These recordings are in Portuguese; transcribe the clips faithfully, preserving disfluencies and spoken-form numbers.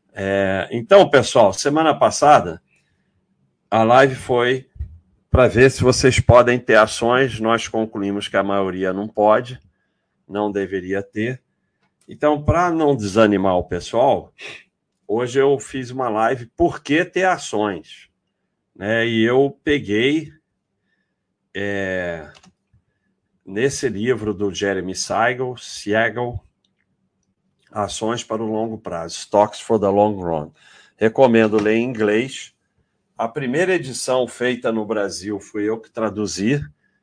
É, então, pessoal, semana passada a live foi para ver se vocês podem ter ações. Nós concluímos que a maioria não pode, não deveria ter. Então, para não desanimar o pessoal, hoje eu fiz uma live por que ter ações, né? E eu peguei é, nesse livro do Jeremy Siegel, Siegel, Ações para o Longo Prazo, Stocks for the Long Run. Recomendo ler em inglês. A primeira edição feita no Brasil fui eu que traduzi,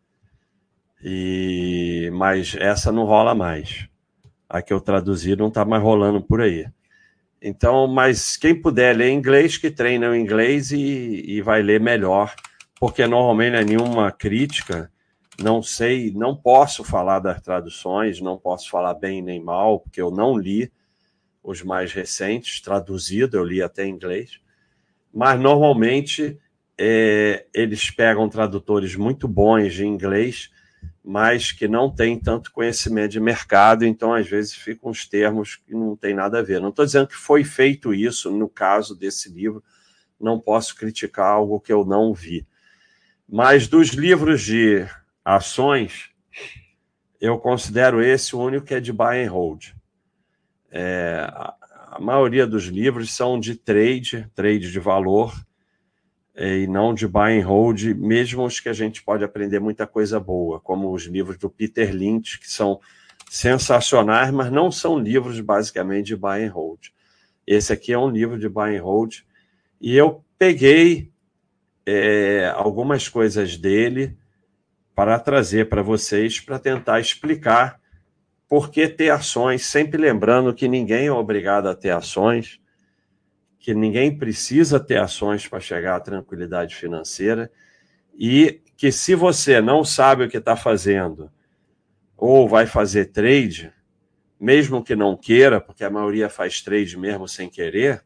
e... mas essa não rola mais. A que eu traduzi não está mais rolando por aí. Então, mas quem puder ler inglês, que treina o inglês e, e vai ler melhor, porque normalmente não é nenhuma crítica, não sei, não posso falar das traduções, não posso falar bem nem mal, porque eu não li os mais recentes, traduzido, eu li até em inglês, mas normalmente é, eles pegam tradutores muito bons de inglês, mas que não têm tanto conhecimento de mercado, então às vezes ficam uns termos que não tem nada a ver. Não estou dizendo que foi feito isso no caso desse livro, não posso criticar algo que eu não vi. Mas dos livros de ações, eu considero esse o único que é de buy and hold. É, a, a maioria dos livros são de trade, trade de valor, e não de buy and hold, mesmo os que a gente pode aprender muita coisa boa, como os livros do Peter Lynch, que são sensacionais, mas não são livros basicamente de buy and hold. Esse aqui é um livro de buy and hold, e eu peguei é, algumas coisas dele para trazer para vocês, para tentar explicar por que ter ações, sempre lembrando que ninguém é obrigado a ter ações, que ninguém precisa ter ações para chegar à tranquilidade financeira, e que se você não sabe o que está fazendo ou vai fazer trade, mesmo que não queira, porque a maioria faz trade mesmo sem querer,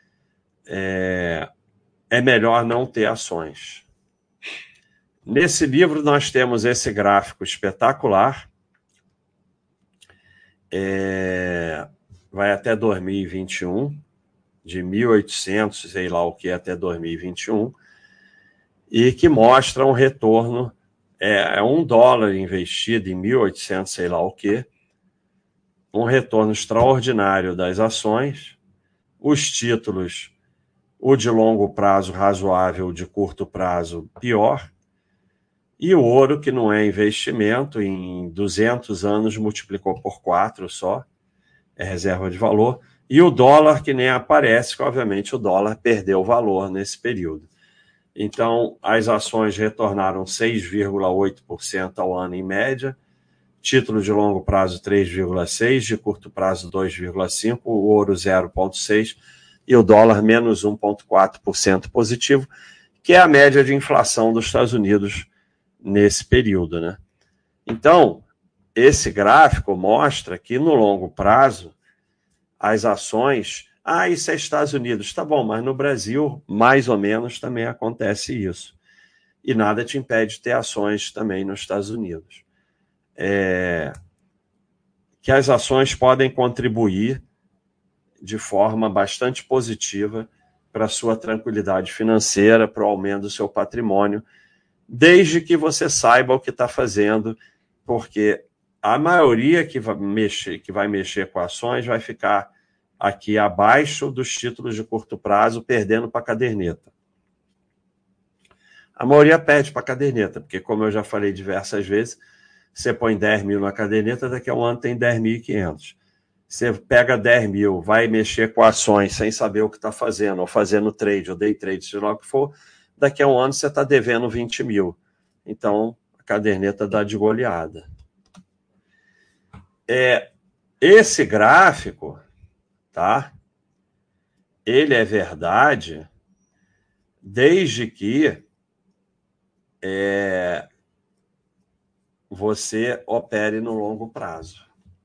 é, é melhor não ter ações. Nesse livro nós temos esse gráfico espetacular, é, vai até dois mil e vinte e um, de mil e oitocentos, sei lá o que, até dois mil e vinte e um, e que mostra um retorno, é, é um dólar investido em mil e oitocentos, sei lá o que, um retorno extraordinário das ações, os títulos, o de longo prazo razoável, o de curto prazo pior, e o ouro, que não é investimento, em duzentos anos multiplicou por quatro só, é reserva de valor, e o dólar, que nem aparece, que obviamente o dólar perdeu valor nesse período. Então, as ações retornaram seis vírgula oito por cento ao ano em média, título de longo prazo três vírgula seis por cento, de curto prazo dois vírgula cinco por cento, o ouro zero vírgula seis por cento e o dólar menos um vírgula quatro por cento positivo, que é a média de inflação dos Estados Unidos nesse período, né? Então, esse gráfico mostra que no longo prazo, as ações... Ah, isso é Estados Unidos. Tá bom, mas no Brasil, mais ou menos, também acontece isso. E nada te impede de ter ações também nos Estados Unidos. É... Que as ações podem contribuir de forma bastante positiva para a sua tranquilidade financeira, para o aumento do seu patrimônio, desde que você saiba o que está fazendo, porque a maioria que vai mexer, que vai mexer com ações vai ficar aqui abaixo dos títulos de curto prazo, perdendo para a caderneta. A maioria perde para a caderneta, porque, como eu já falei diversas vezes, você põe dez mil na caderneta, daqui a um ano tem dez mil e quinhentos. Você pega dez mil, vai mexer com ações sem saber o que está fazendo, ou fazendo trade, ou day trade, seja lá o que for, daqui a um ano você está devendo vinte mil. Então, a caderneta dá de goleada. É, esse gráfico... Tá? Ele é verdade desde que é, você opere no longo prazo.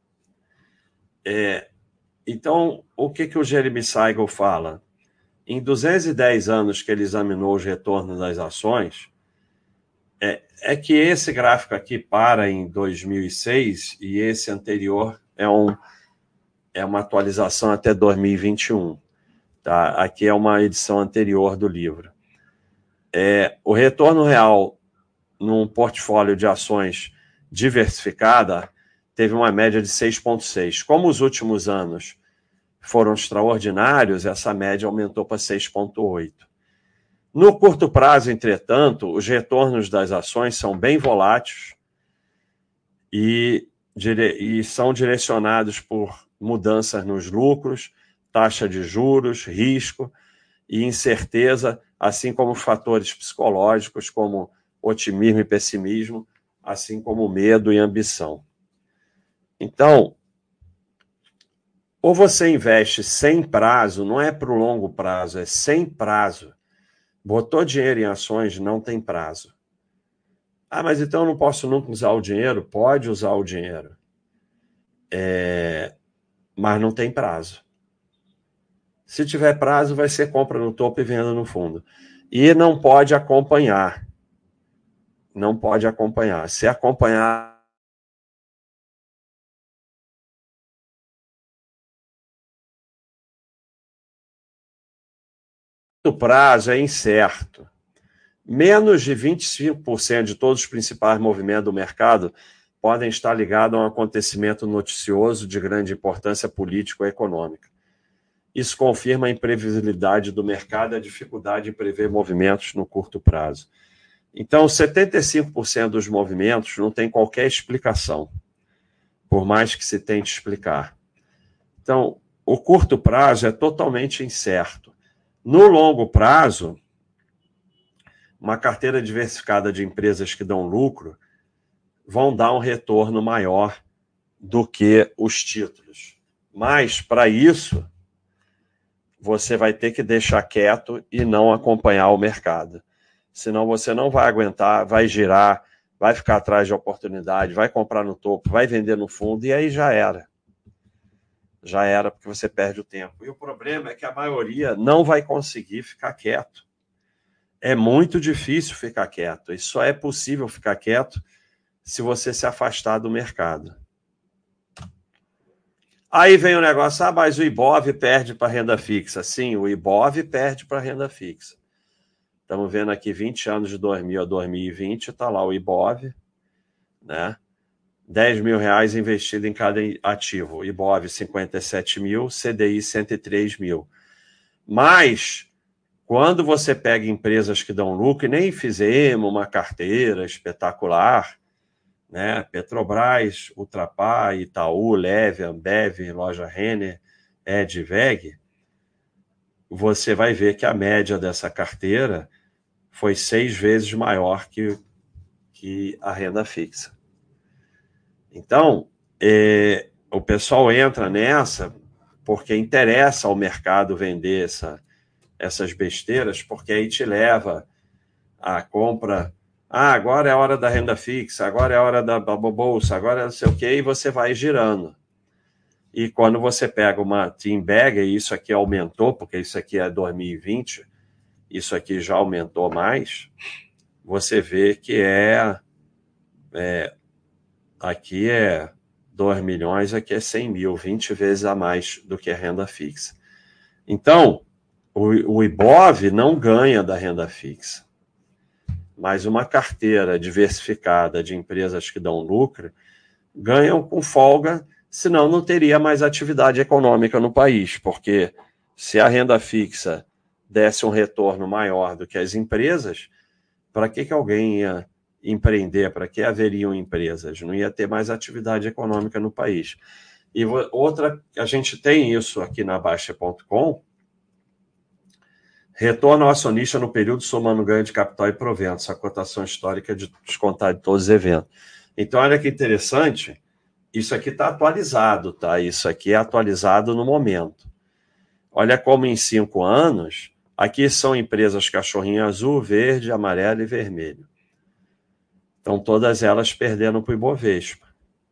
É, então, o que, que o Jeremy Siegel fala? Em duzentos e dez anos que ele examinou os retornos das ações, é, é que esse gráfico aqui para em dois mil e seis e esse anterior é um... é uma atualização até dois mil e vinte e um. Tá? Aqui é uma edição anterior do livro. É, o retorno real num portfólio de ações diversificada teve uma média de seis vírgula seis. Como os últimos anos foram extraordinários, essa média aumentou para seis vírgula oito. No curto prazo, entretanto, os retornos das ações são bem voláteis e, e são direcionados por mudanças nos lucros, taxa de juros, risco e incerteza, assim como fatores psicológicos como otimismo e pessimismo, assim como medo e ambição. Então, ou você investe sem prazo, não é para o longo prazo, é sem prazo. Botou dinheiro em ações, não tem prazo. Ah, mas então eu não posso nunca usar o dinheiro? Pode usar o dinheiro. É... Mas não tem prazo. Se tiver prazo, vai ser compra no topo e venda no fundo. E não pode acompanhar. Não pode acompanhar. Se acompanhar... O prazo é incerto. Menos de vinte e cinco por cento de todos os principais movimentos do mercado podem estar ligados a um acontecimento noticioso de grande importância política ou econômica. Isso confirma a imprevisibilidade do mercado e a dificuldade de prever movimentos no curto prazo. Então, setenta e cinco por cento dos movimentos não tem qualquer explicação, por mais que se tente explicar. Então, o curto prazo é totalmente incerto. No longo prazo, uma carteira diversificada de empresas que dão lucro vão dar um retorno maior do que os títulos. Mas, para isso, você vai ter que deixar quieto e não acompanhar o mercado. Senão você não vai aguentar, vai girar, vai ficar atrás de oportunidade, vai comprar no topo, vai vender no fundo, e aí já era. Já era, porque você perde o tempo. E o problema é que a maioria não vai conseguir ficar quieto. É muito difícil ficar quieto. E só é possível ficar quieto se você se afastar do mercado. Aí vem o negócio, ah, mas o Ibov perde para renda fixa. Sim, o Ibov perde para renda fixa. Estamos vendo aqui vinte anos de dois mil a dois mil e vinte, está lá o Ibov, né? dez mil reais investido em cada ativo. Ibov cinquenta e sete mil, C D I cento e três mil. Mas, quando você pega empresas que dão lucro, e nem fizemos uma carteira espetacular, né? Petrobras, Ultrapar, Itaú, Leve, Ambev, Loja Renner, Edveg, você vai ver que a média dessa carteira foi seis vezes maior que, que a renda fixa. Então, é, o pessoal entra nessa porque interessa ao mercado vender essa, essas besteiras, porque aí te leva a compra. Ah, agora é a hora da renda fixa, agora é a hora da bolsa, agora é não sei o quê, e você vai girando. E quando você pega uma team bag, e isso aqui aumentou, porque isso aqui é dois mil e vinte, isso aqui já aumentou mais, você vê que é, é aqui é dois milhões, aqui é cem mil, vinte vezes a mais do que a renda fixa. Então, o, o Ibov não ganha da renda fixa, mas uma carteira diversificada de empresas que dão lucro ganham com folga, senão não teria mais atividade econômica no país, porque se a renda fixa desse um retorno maior do que as empresas, para que, que alguém ia empreender? Para que haveriam empresas? Não ia ter mais atividade econômica no país. E outra, a gente tem isso aqui na Baixa ponto com, retorno ao acionista no período somando ganho de capital e proventos, a cotação histórica de descontar de todos os eventos. Então, olha que interessante, isso aqui está atualizado, tá? Isso aqui é atualizado no momento. Olha como em cinco anos, aqui são empresas cachorrinho azul, verde, amarelo e vermelho. Então, todas elas perdendo para o Ibovespa.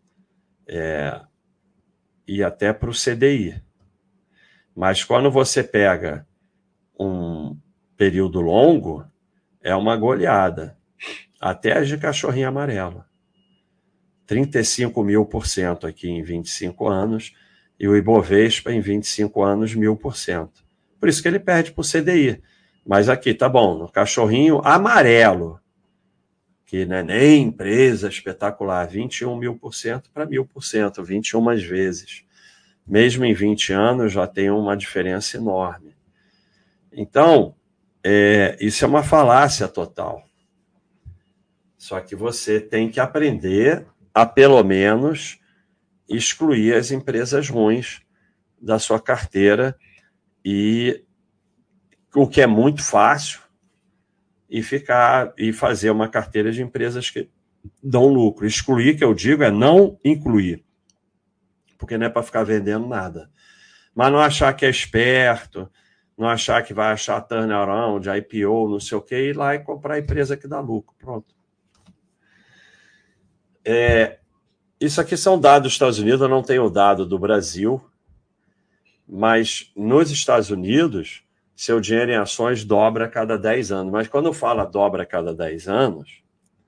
É, e até para o C D I. Mas quando você pega um período longo, é uma goleada. Até as de cachorrinho amarelo. trinta e cinco mil por cento aqui em vinte e cinco anos, e o Ibovespa em vinte e cinco anos, mil por cento. Por isso que ele perde para o C D I. Mas aqui, tá bom, no cachorrinho amarelo, que não é nem empresa espetacular, vinte e um mil por cento para mil por cento, vinte e uma vezes. Mesmo em vinte anos já tem uma diferença enorme. Então, é, isso é uma falácia total. Só que você tem que aprender a, pelo menos, excluir as empresas ruins da sua carteira, e o que é muito fácil, e ficar e fazer uma carteira de empresas que dão lucro. Excluir, que eu digo, é não incluir, porque não é para ficar vendendo nada. Mas não achar que é esperto, não achar que vai achar turnaround, I P O, não sei o quê, ir lá e comprar a empresa que dá lucro. Pronto. É, isso aqui são dados dos Estados Unidos, eu não tenho dado do Brasil, mas nos Estados Unidos, seu dinheiro em ações dobra a cada dez anos. Mas quando eu falo dobra a cada dez anos,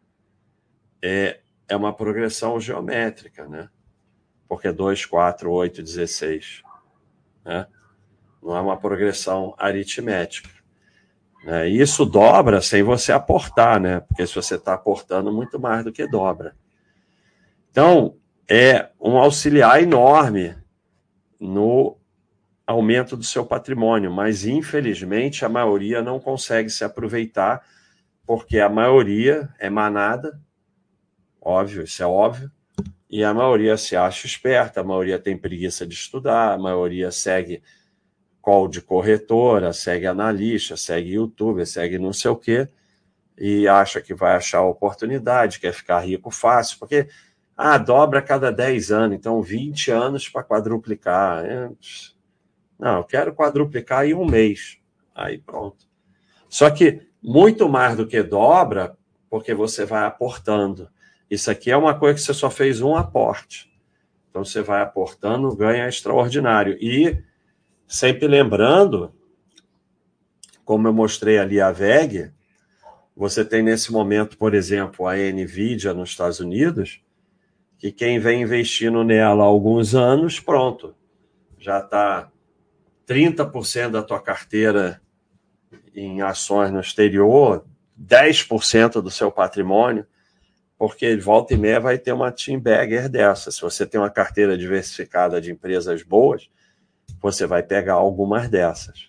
é, é uma progressão geométrica, né? Porque dois, quatro, oito, dezesseis. Né? Não é uma progressão aritmética. Né? E isso dobra sem você aportar, né? Porque se você está aportando, muito mais do que dobra. Então, é um auxiliar enorme no aumento do seu patrimônio, mas infelizmente a maioria não consegue se aproveitar, porque a maioria é manada, óbvio, isso é óbvio, e a maioria se acha esperta, a maioria tem preguiça de estudar, a maioria segue call de corretora, segue analista, segue youtuber, segue não sei o quê, e acha que vai achar oportunidade, quer ficar rico fácil, porque ah, dobra a cada dez anos, então vinte anos para quadruplicar. É... Não, eu quero quadruplicar em um mês. Aí pronto. Só que muito mais do que dobra, porque você vai aportando. Isso aqui é uma coisa que você só fez um aporte. Então você vai aportando, ganha extraordinário. E sempre lembrando, como eu mostrei ali a V E G, você tem nesse momento, por exemplo, a Nvidia nos Estados Unidos, que quem vem investindo nela há alguns anos, pronto, já está trinta por cento da tua carteira em ações no exterior, dez por cento do seu patrimônio, porque volta e meia vai ter uma team bagger dessa. Se você tem uma carteira diversificada de empresas boas, você vai pegar algumas dessas.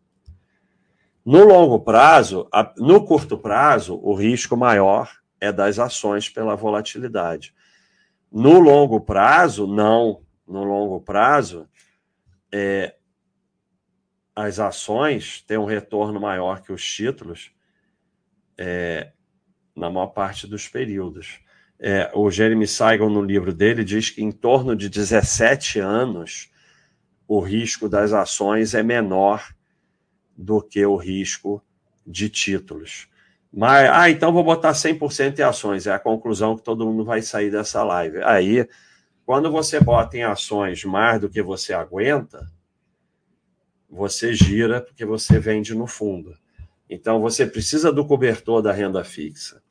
No longo prazo, no curto prazo, o risco maior é das ações pela volatilidade. No longo prazo, não. No longo prazo, é, as ações têm um retorno maior que os títulos é, na maior parte dos períodos. É, o Jeremy Saigon, no livro dele, diz que em torno de dezessete anos o risco das ações é menor do que o risco de títulos. Mas, ah, então vou botar cem por cento em ações. É a conclusão que todo mundo vai sair dessa live. Aí, quando você bota em ações mais do que você aguenta, você gira porque você vende no fundo. Então, você precisa do cobertor da renda fixa.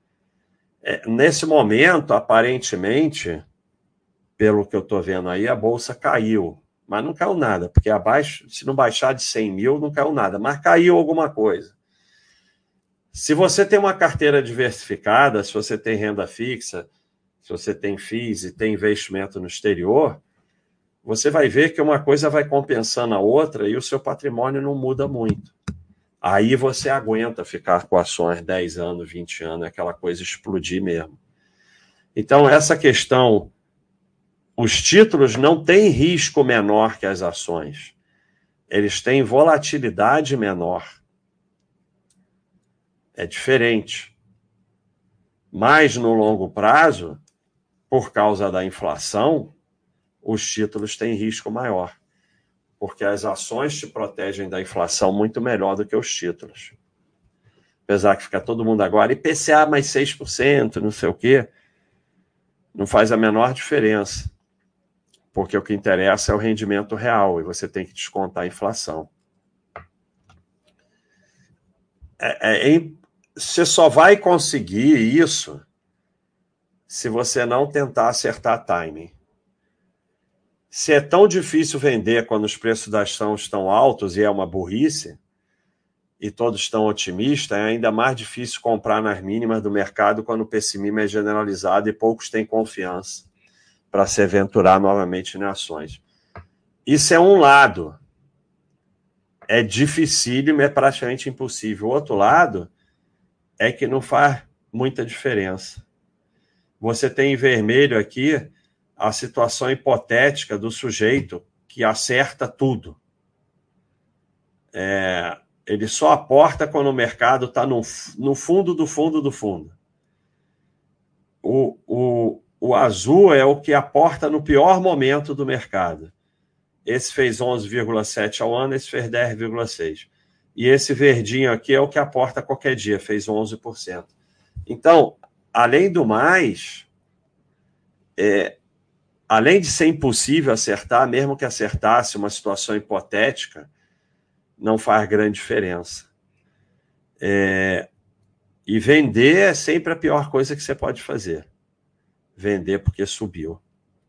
É, nesse momento, aparentemente, pelo que eu estou vendo aí, a Bolsa caiu. Mas não caiu nada, porque abaixo, se não baixar de cem mil, não caiu nada. Mas caiu alguma coisa. Se você tem uma carteira diversificada, se você tem renda fixa, se você tem F I Is e tem investimento no exterior, você vai ver que uma coisa vai compensando a outra e o seu patrimônio não muda muito. Aí você aguenta ficar com ações dez anos, vinte anos, aquela coisa explodir mesmo. Então, essa questão, os títulos não têm risco menor que as ações. Eles têm volatilidade menor. É diferente. Mas, no longo prazo, por causa da inflação, os títulos têm risco maior. Porque as ações te protegem da inflação muito melhor do que os títulos. Apesar que fica todo mundo agora, I P C A mais seis por cento, não sei o quê, não faz a menor diferença. Porque o que interessa é o rendimento real e você tem que descontar a inflação. É, é, você só vai conseguir isso se você não tentar acertar timing. Se é tão difícil vender quando os preços das ações estão altos e é uma burrice, e todos estão otimistas, é ainda mais difícil comprar nas mínimas do mercado quando o pessimismo é generalizado e poucos têm confiança para se aventurar novamente em ações. Isso é um lado. É dificílimo, é praticamente impossível. O outro lado é que não faz muita diferença. Você tem em vermelho aqui a situação hipotética do sujeito que acerta tudo. É, ele só aporta quando o mercado está no, no fundo do fundo do fundo. O, o, o azul é o que aporta no pior momento do mercado. Esse fez onze vírgula sete ao ano, esse fez dez vírgula seis. E esse verdinho aqui é o que aporta qualquer dia, fez onze por cento. Então, além do mais, é, além de ser impossível acertar, mesmo que acertasse uma situação hipotética, não faz grande diferença. É, e vender é sempre a pior coisa que você pode fazer. Vender porque subiu.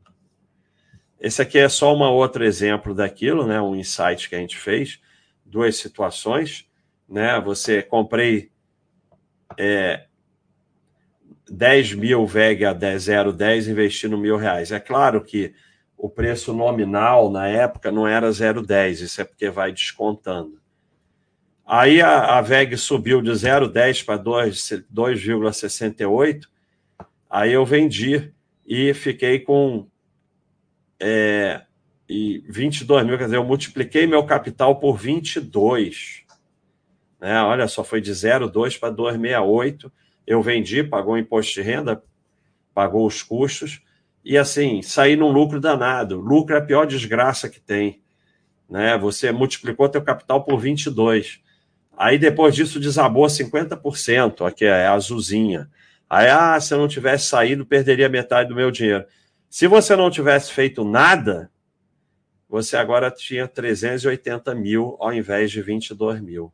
Esse aqui é só um outro exemplo daquilo, né? Um insight que a gente fez, duas situações, né? Você comprei é, dez mil V E G a zero vírgula dez investindo mil reais. É claro que o preço nominal na época não era zero vírgula dez, isso é porque vai descontando. Aí a, a V E G subiu de zero vírgula dez para dois vírgula sessenta e oito, aí eu vendi e fiquei com é, e vinte e dois mil, quer dizer, eu multipliquei meu capital por vinte e dois. Né? Olha só, foi de zero vírgula dois para duzentos e sessenta e oito. Eu vendi, pagou o imposto de renda, pagou os custos, e assim, saí num lucro danado. Lucro é a pior desgraça que tem. Né? Você multiplicou teu capital por vinte e dois. Aí depois disso desabou cinquenta por cento, aqui é a azulzinha. Aí, ah, se eu não tivesse saído, perderia metade do meu dinheiro. Se você não tivesse feito nada, você agora tinha trezentos e oitenta mil ao invés de vinte e dois mil.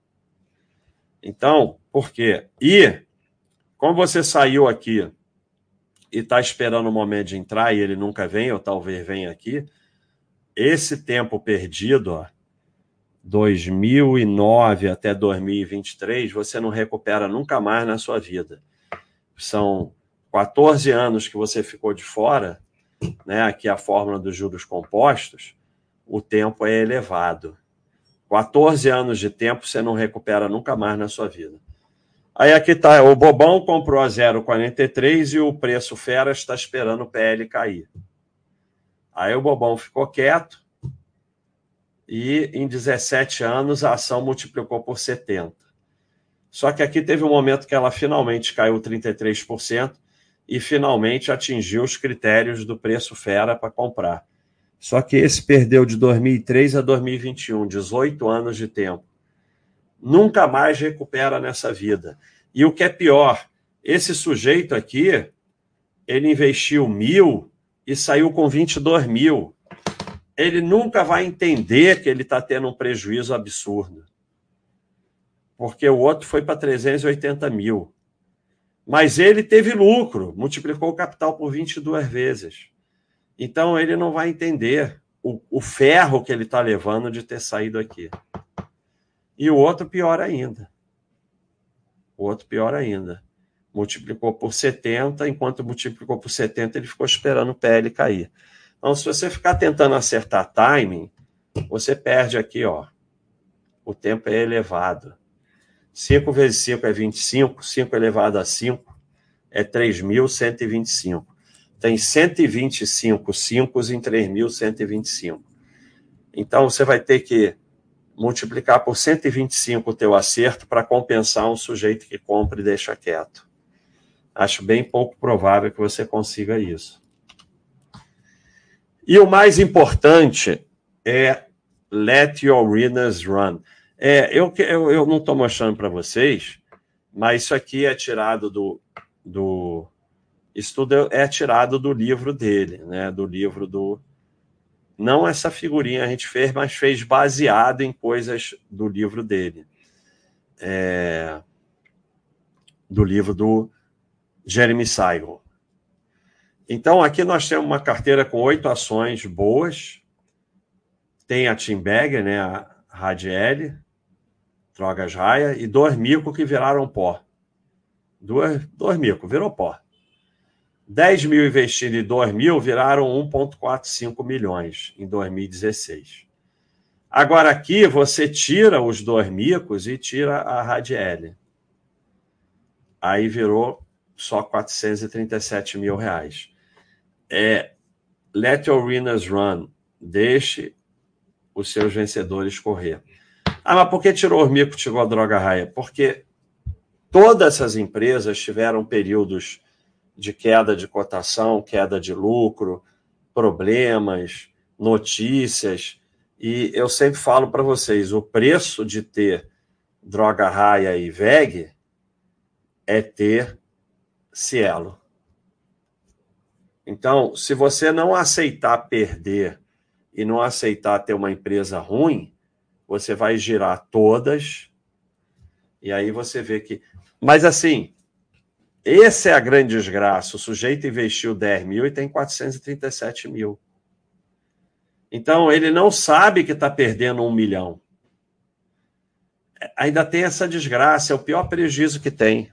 Então, por quê? E, como você saiu aqui e está esperando o momento de entrar e ele nunca vem, ou talvez venha aqui, esse tempo perdido, ó, dois mil e nove até dois mil e vinte e três, você não recupera nunca mais na sua vida. São quatorze anos que você ficou de fora, né? Aqui é a fórmula dos juros compostos, o tempo é elevado. quatorze anos de tempo você não recupera nunca mais na sua vida. Aí aqui está, o bobão comprou a zero vírgula quarenta e três e o preço fera está esperando o P L cair. Aí o bobão ficou quieto e em dezessete anos a ação multiplicou por setenta. Só que aqui teve um momento que ela finalmente caiu trinta e três por cento e finalmente atingiu os critérios do preço fera para comprar. Só que esse perdeu de dois mil e três a dois mil e vinte e um, dezoito anos de tempo. Nunca mais recupera nessa vida. E o que é pior, esse sujeito aqui, ele investiu mil e saiu com vinte e dois mil. Ele nunca vai entender que ele está tendo um prejuízo absurdo. Porque o outro foi para trezentos e oitenta mil. Mas ele teve lucro, multiplicou o capital por vinte e duas vezes. Então ele não vai entender o, o ferro que ele está levando de ter saído aqui. E o outro pior ainda. O outro pior ainda. Multiplicou por setenta, enquanto multiplicou por setenta, ele ficou esperando o P L cair. Então, se você ficar tentando acertar timing, você perde aqui, ó. O tempo é elevado. cinco vezes cinco é vinte e cinco, cinco elevado a cinco é três mil cento e vinte e cinco. Tem cento e vinte e cinco cinco em três mil cento e vinte e cinco. Então, você vai ter que multiplicar por cento e vinte e cinco o teu acerto para compensar um sujeito que compra e deixa quieto. Acho bem pouco provável que você consiga isso. E o mais importante é let your winners run. É, eu, eu, eu não estou mostrando para vocês, mas isso aqui é tirado do... do isso tudo é tirado do livro dele, né? Do livro do... Não essa figurinha a gente fez, mas fez baseado em coisas do livro dele. É... Do livro do Jeremy Siegel. Então, aqui nós temos uma carteira com oito ações boas, tem a Team Bag, né, a Radiel, Drogas Raia, e Dormico que viraram pó. Dormico, virou pó. dez mil investidos em Dormil viraram um vírgula quarenta e cinco milhões em dois mil e dezesseis. Agora aqui você tira os Dormicos e tira a Radiel. Aí virou só quatrocentos e trinta e sete mil reais. É, let your winners run. Deixe os seus vencedores correr. Ah, mas por que tirou o Dormico e tirou a Droga Raia? Porque todas essas empresas tiveram períodos de queda de cotação, queda de lucro, problemas, notícias. E eu sempre falo para vocês, o preço de ter Droga Raia e V E G é ter Cielo. Então, se você não aceitar perder e não aceitar ter uma empresa ruim, você vai girar todas e aí você vê que... Mas assim, essa é a grande desgraça. O sujeito investiu dez mil e tem quatrocentos e trinta e sete mil. Então, ele não sabe que está perdendo um milhão. Ainda tem essa desgraça, é o pior prejuízo que tem.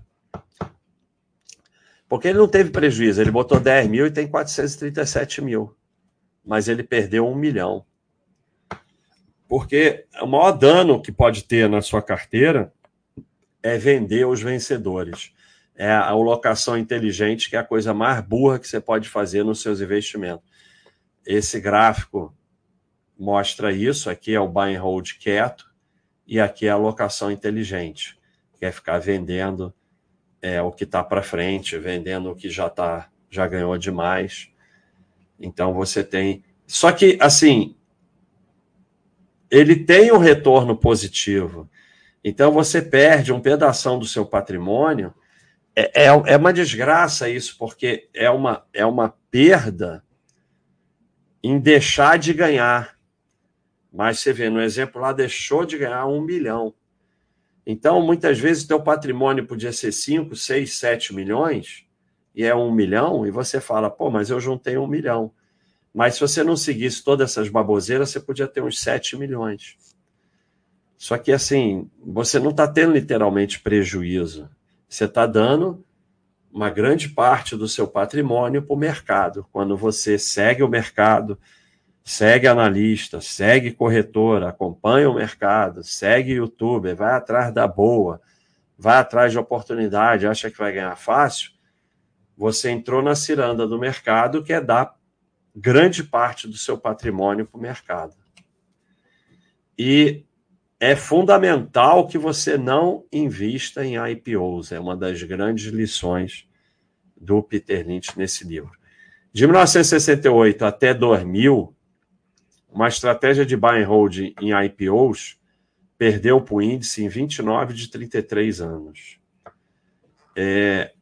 Porque ele não teve prejuízo, ele botou dez mil e tem quatrocentos e trinta e sete mil. Mas ele perdeu um milhão. Porque o maior dano que pode ter na sua carteira é vender os vencedores. É a alocação inteligente, que é a coisa mais burra que você pode fazer nos seus investimentos. Esse gráfico mostra isso. Aqui é o buy and hold quieto e aqui é a alocação inteligente, que é ficar vendendo é, o que está para frente, vendendo o que já, tá, já ganhou demais. Então você tem... Só que, assim, ele tem um retorno positivo. Então você perde um pedação do seu patrimônio. É, é, é uma desgraça isso, porque é uma, é uma perda em deixar de ganhar. Mas você vê, no exemplo lá, deixou de ganhar um milhão. Então, muitas vezes, o teu patrimônio podia ser cinco, seis, sete milhões, e é um milhão, e você fala, pô, mas eu juntei um milhão. Mas se você não seguisse todas essas baboseiras, você podia ter uns sete milhões. Só que, assim, você não está tendo literalmente prejuízo. Você está dando uma grande parte do seu patrimônio para o mercado. Quando você segue o mercado, segue analista, segue corretora, acompanha o mercado, segue youtuber, vai atrás da boa, vai atrás de oportunidade, acha que vai ganhar fácil, você entrou na ciranda do mercado, que é dar grande parte do seu patrimônio para o mercado. E é fundamental que você não invista em I P Os. É uma das grandes lições do Peter Lynch nesse livro. De mil novecentos e sessenta e oito até dois mil, uma estratégia de buy and hold em I P Os perdeu para o índice em vinte e nove de trinta e três anos. É,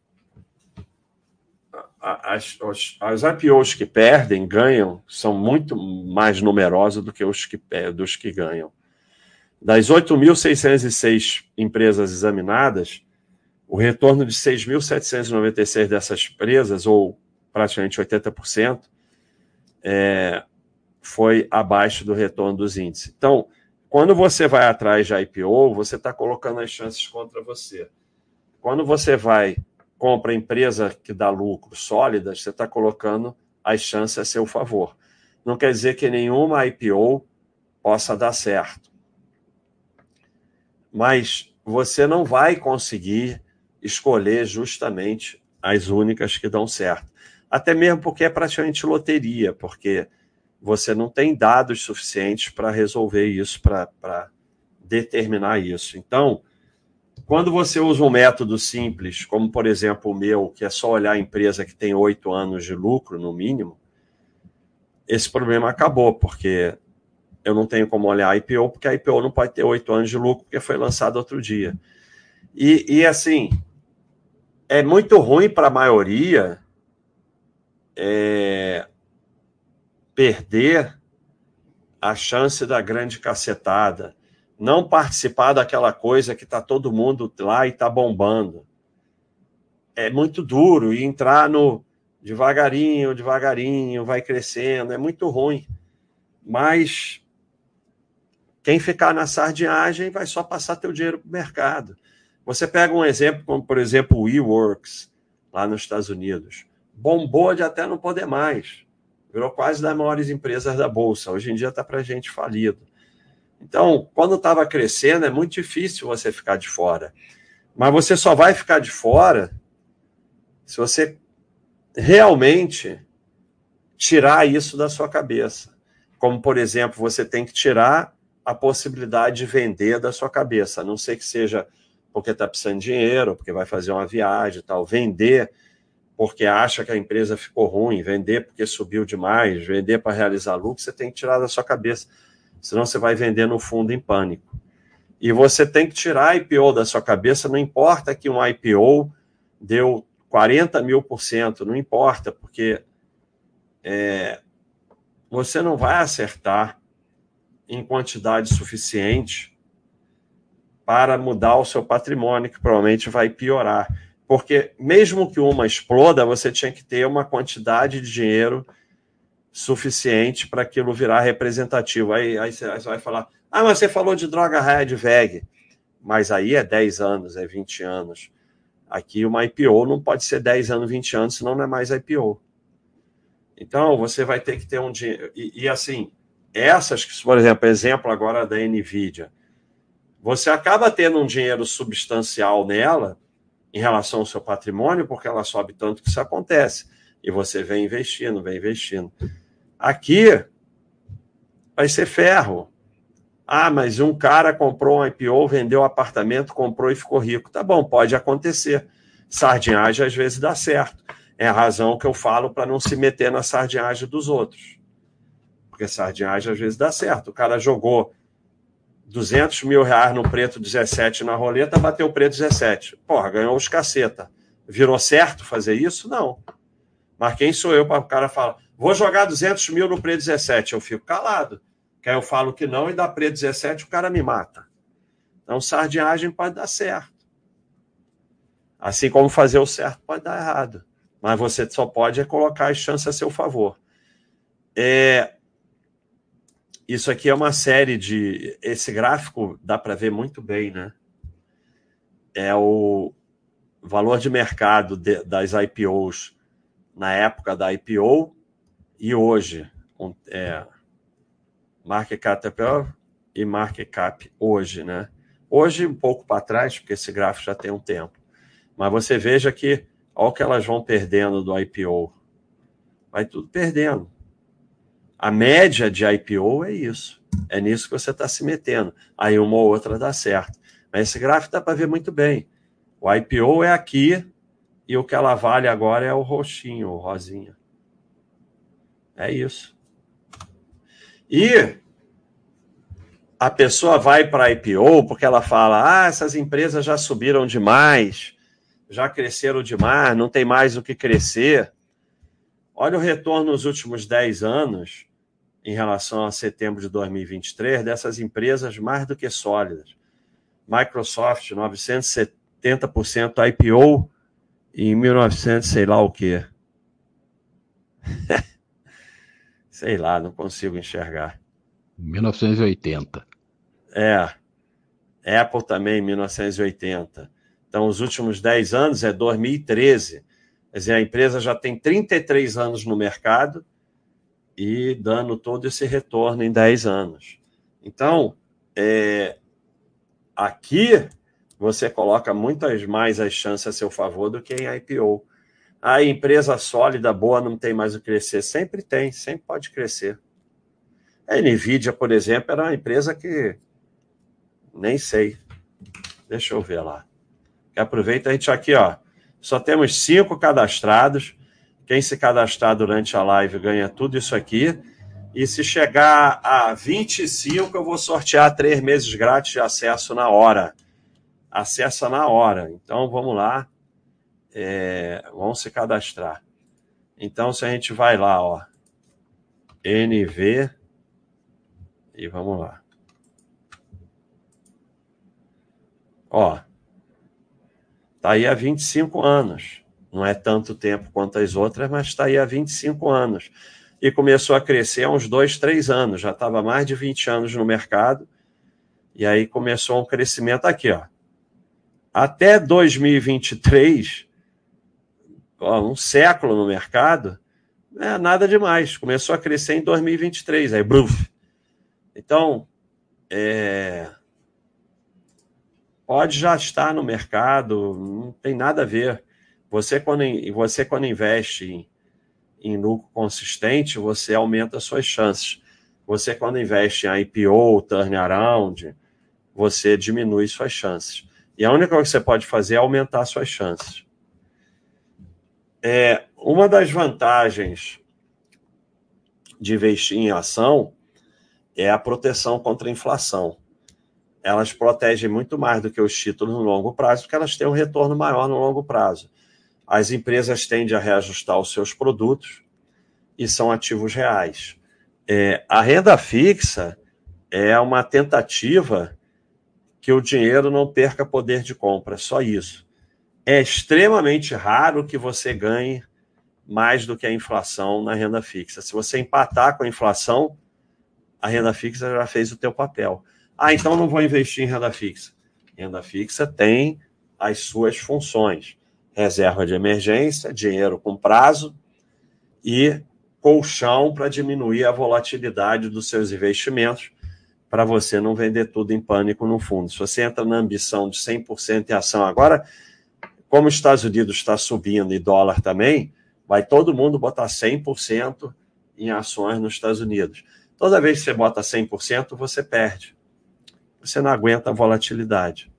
as, as, as I P Os que perdem, ganham, são muito mais numerosos do que os que, dos que ganham. Das oito mil seiscentas e seis empresas examinadas, o retorno de seis mil setecentas e noventa e seis dessas empresas, ou praticamente oitenta por cento, é, foi abaixo do retorno dos índices. Então, quando você vai atrás de I P O, você está colocando as chances contra você. Quando você vai, compra empresa que dá lucro sólida, você está colocando as chances a seu favor. Não quer dizer que nenhuma I P O possa dar certo. Mas você não vai conseguir escolher justamente as únicas que dão certo. Até mesmo porque é praticamente loteria, porque você não tem dados suficientes para resolver isso, para determinar isso. Então, quando você usa um método simples, como por exemplo o meu, que é só olhar a empresa que tem oito anos de lucro, no mínimo, esse problema acabou, porque eu não tenho como olhar a I P O, porque a I P O não pode ter oito anos de lucro, porque foi lançado outro dia. E, e assim, é muito ruim para a maioria é, perder a chance da grande cacetada, não participar daquela coisa que está todo mundo lá e está bombando. É muito duro e entrar no devagarinho, devagarinho, vai crescendo, é muito ruim. Mas Quem ficar na sardinhagem vai só passar teu dinheiro para o mercado. Você pega um exemplo como, por exemplo, o WeWorks, lá nos Estados Unidos. Bombou de até não poder mais. Virou quase das maiores empresas da Bolsa. Hoje em dia está para gente falido. Então, quando estava crescendo, é muito difícil você ficar de fora. Mas você só vai ficar de fora se você realmente tirar isso da sua cabeça. Como, por exemplo, você tem que tirar a possibilidade de vender da sua cabeça, a não ser que seja porque está precisando de dinheiro, porque vai fazer uma viagem e tal. Vender porque acha que a empresa ficou ruim, vender porque subiu demais, vender para realizar lucro, você tem que tirar da sua cabeça. Senão você vai vender no fundo em pânico. E você tem que tirar a I P O da sua cabeça, não importa que um I P O deu quarenta mil por cento, não importa, porque é, você não vai acertar em quantidade suficiente para mudar o seu patrimônio, que provavelmente vai piorar. Porque mesmo que uma exploda, você tinha que ter uma quantidade de dinheiro suficiente para aquilo virar representativo. Aí, aí você vai falar, ah, mas você falou de droga raia de V E G. Mas aí é dez anos, é vinte anos. Aqui uma I P O não pode ser dez anos, vinte anos, senão não é mais I P O. Então, você vai ter que ter um dinheiro... E, e assim, essas, por exemplo, exemplo agora da NVIDIA, você acaba tendo um dinheiro substancial nela em relação ao seu patrimônio, porque ela sobe tanto que isso acontece. E você vem investindo, vem investindo. Aqui vai ser ferro. Ah, mas um cara comprou um I P O, vendeu um apartamento, comprou e ficou rico. Tá bom, pode acontecer. Sardinhagem às vezes dá certo. É a razão que eu falo para não se meter na sardinhagem dos outros. Porque sardinhagem às vezes dá certo. O cara jogou duzentos mil reais no preto dezessete na roleta, bateu o preto dezessete. Porra, ganhou os caceta. Virou certo fazer isso? Não. Mas quem sou eu para o cara falar, vou jogar duzentos mil no preto dezessete? Eu fico calado. Que aí eu falo que não e dá preto dezessete, o cara me mata. Então, sardinhagem pode dar certo. Assim como fazer o certo pode dar errado. Mas você só pode é colocar as chances a seu favor. É... Isso aqui é uma série de... Esse gráfico dá para ver muito bem, né? É o valor de mercado de, das I P Os na época da I P O e hoje. É, market cap e market cap hoje, né? Hoje um pouco para trás, porque esse gráfico já tem um tempo. Mas você veja que olha o que elas vão perdendo do I P O. Vai tudo perdendo. A média de I P O é isso. É nisso que você está se metendo. Aí uma ou outra dá certo. Mas esse gráfico dá para ver muito bem. O I P O é aqui e o que ela vale agora é o roxinho, o rosinha. É isso. E a pessoa vai para a I P O porque ela fala, ah, essas empresas já subiram demais, já cresceram demais, não tem mais o que crescer. Olha o retorno nos últimos dez anos, em relação a setembro de dois mil e vinte e três, dessas empresas mais do que sólidas. Microsoft, novecentos e setenta por cento I P O em mil e novecentos, sei lá o quê. Sei lá, não consigo enxergar. mil novecentos e oitenta. É. Apple também em mil novecentos e oitenta. Então, os últimos dez anos é dois mil e treze. Quer dizer, a empresa já tem trinta e três anos no mercado e dando todo esse retorno em dez anos. Então, é, aqui você coloca muitas mais as chances a seu favor do que em I P O. A empresa sólida, boa, não tem mais o que crescer. Sempre tem, sempre pode crescer. A NVIDIA, por exemplo, era uma empresa que nem sei. Deixa eu ver lá. Aproveita a gente aqui, ó. Só temos cinco cadastrados. Quem se cadastrar durante a live ganha tudo isso aqui. E se chegar a vinte e cinco, eu vou sortear três meses grátis de acesso na hora. Acessa na hora. Então, vamos lá. É, vamos se cadastrar. Então, se a gente vai lá, ó. N V. E vamos lá. Ó. Está aí há vinte e cinco anos. Não é tanto tempo quanto as outras, mas está aí há vinte e cinco anos. E começou a crescer há uns dois, três anos. Já estava mais de vinte anos no mercado E aí começou um crescimento aqui, ó. Até dois mil e vinte e três, ó, um século no mercado, não é nada demais. Começou a crescer em dois mil e vinte e três, aí, bruf. Então, é... pode já estar no mercado, não tem nada a ver. Você, quando, você, quando investe em, em lucro consistente, você aumenta as suas chances. Você, quando investe em I P O, turnaround, você diminui suas chances. E a única coisa que você pode fazer é aumentar suas chances. É, uma das vantagens de investir em ação é a proteção contra a inflação. Elas protegem muito mais do que os títulos no longo prazo, porque elas têm um retorno maior no longo prazo. As empresas tendem a reajustar os seus produtos e são ativos reais. É, a renda fixa é uma tentativa que o dinheiro não perca poder de compra, só isso. É extremamente raro que você ganhe mais do que a inflação na renda fixa. Se você empatar com a inflação, a renda fixa já fez o teu papel. Ah, então não vou investir em renda fixa. Renda fixa tem as suas funções. Reserva de emergência, dinheiro com prazo e colchão para diminuir a volatilidade dos seus investimentos, para você não vender tudo em pânico no fundo. Se você entra na ambição de cem por cento em ação agora, como os Estados Unidos está subindo e dólar também, vai todo mundo botar cem por cento em ações nos Estados Unidos. Toda vez que você bota cem por cento, você perde. Você não aguenta a volatilidade.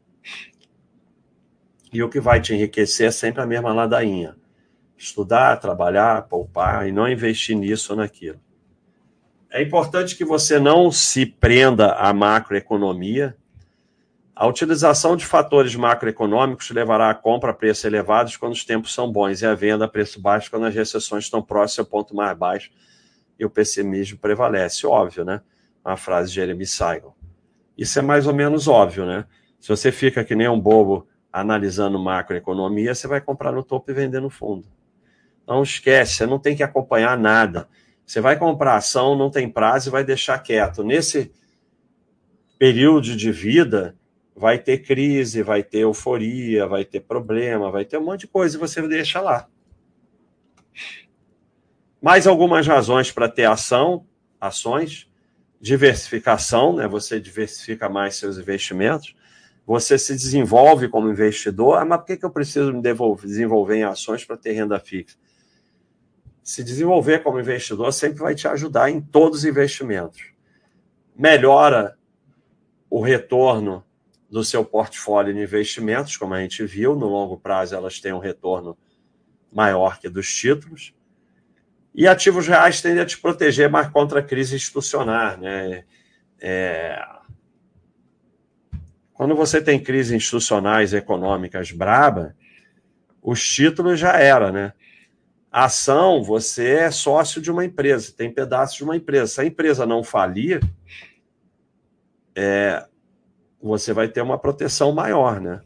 E o que vai te enriquecer é sempre a mesma ladainha. Estudar, trabalhar, poupar e não investir nisso ou naquilo. É importante que você não se prenda à macroeconomia. A utilização de fatores macroeconômicos levará a compra a preços elevados quando os tempos são bons e a venda a preço baixo quando as recessões estão próximas ao ponto mais baixo e o pessimismo prevalece. Óbvio, né? Uma frase de Jeremy Siegel. Isso é mais ou menos óbvio, né? Se você fica que nem um bobo analisando macroeconomia, você vai comprar no topo e vender no fundo. Não esquece, você não tem que acompanhar nada. Você vai comprar ação, não tem prazo e vai deixar quieto. Nesse período de vida, vai ter crise, vai ter euforia, vai ter problema, vai ter um monte de coisa e você deixa lá. Mais algumas razões para ter ação, ações, diversificação, né? Você diversifica mais seus investimentos, você se desenvolve como investidor. Ah, mas por que que eu preciso me desenvolver em ações para ter renda fixa? Se desenvolver como investidor sempre vai te ajudar em todos os investimentos. Melhora o retorno do seu portfólio de investimentos, como a gente viu, no longo prazo elas têm um retorno maior que dos títulos. E ativos reais tendem a te proteger mais contra a crise institucional, né? É... Quando você tem crises institucionais econômicas braba, os títulos já era, né? A ação, você é sócio de uma empresa, tem pedaços de uma empresa. Se a empresa não falir, é, você vai ter uma proteção maior, né?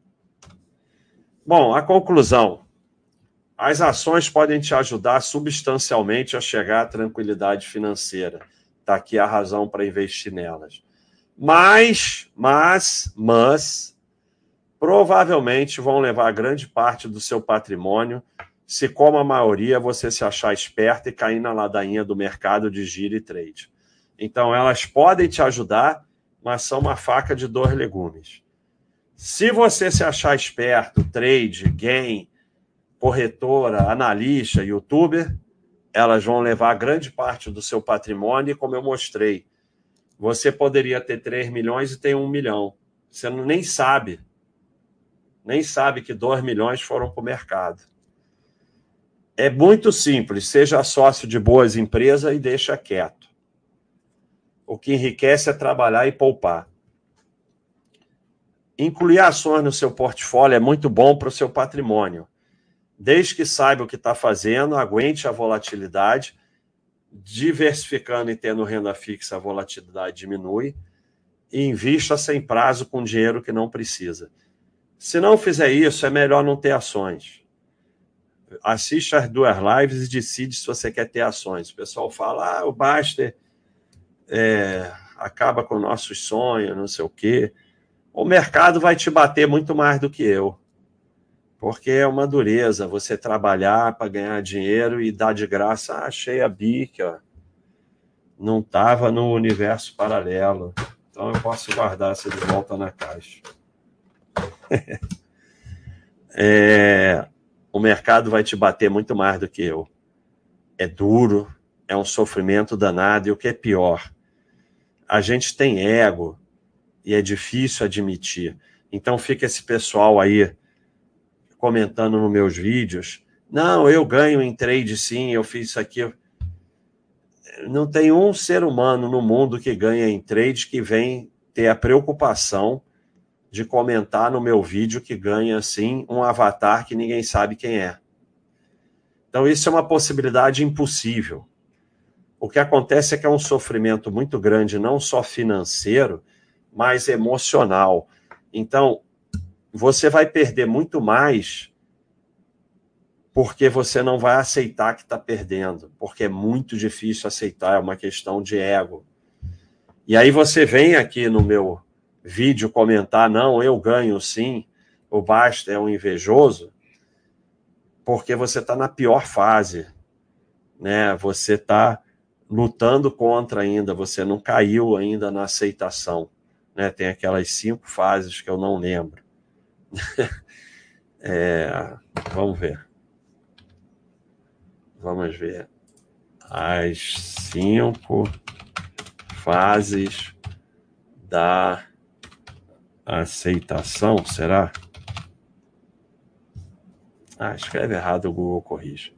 Bom, a conclusão. As ações podem te ajudar substancialmente a chegar à tranquilidade financeira. Está aqui a razão para investir nelas. Mas, mas, mas, provavelmente vão levar grande parte do seu patrimônio se, como a maioria, você se achar esperto e cair na ladainha do mercado de giro e trade. Então, elas podem te ajudar, mas são uma faca de dois legumes. Se você se achar esperto, trade, gain, corretora, analista, youtuber, elas vão levar grande parte do seu patrimônio e, como eu mostrei, você poderia ter três milhões e tem um milhão. Você não, nem sabe. Nem sabe que dois milhões foram para o mercado. É muito simples. Seja sócio de boas empresas e deixa quieto. O que enriquece é trabalhar e poupar. Incluir ações no seu portfólio é muito bom para o seu patrimônio. Desde que saiba o que está fazendo, aguente a volatilidade, diversificando e tendo renda fixa, a volatilidade diminui, e invista sem prazo com dinheiro que não precisa. Se não fizer isso, é melhor não ter ações. Assista as duas lives e decide se você quer ter ações. O pessoal fala, ah, o Baster, é, acaba com nossos sonhos, não sei o quê. O mercado vai te bater muito mais do que eu. Porque é uma dureza você trabalhar para ganhar dinheiro e dar de graça. Ah, achei a bique, ó. Não estava no universo paralelo. Então eu posso guardar essa de volta na caixa. É, o mercado vai te bater muito mais do que eu. É duro, é um sofrimento danado. E o que é pior, a gente tem ego e é difícil admitir. Então fica esse pessoal aí comentando nos meus vídeos, não, eu ganho em trade sim, eu fiz isso aqui. Não tem um ser humano no mundo que ganha em trade que vem ter a preocupação de comentar no meu vídeo que ganha assim um avatar que ninguém sabe quem é. Então isso é uma possibilidade impossível. O que acontece é que é um sofrimento muito grande, não só financeiro, mas emocional. Então, você vai perder muito mais porque você não vai aceitar que está perdendo, porque é muito difícil aceitar, é uma questão de ego. E aí você vem aqui no meu vídeo comentar, não, eu ganho sim, o Basta é um invejoso, porque você está na pior fase, né? Você está lutando contra ainda, você não caiu ainda na aceitação, né? Tem aquelas cinco fases que eu não lembro. É, vamos ver. Vamos ver. As cinco fases da aceitação, será? Ah, escreve errado, o Google corrige.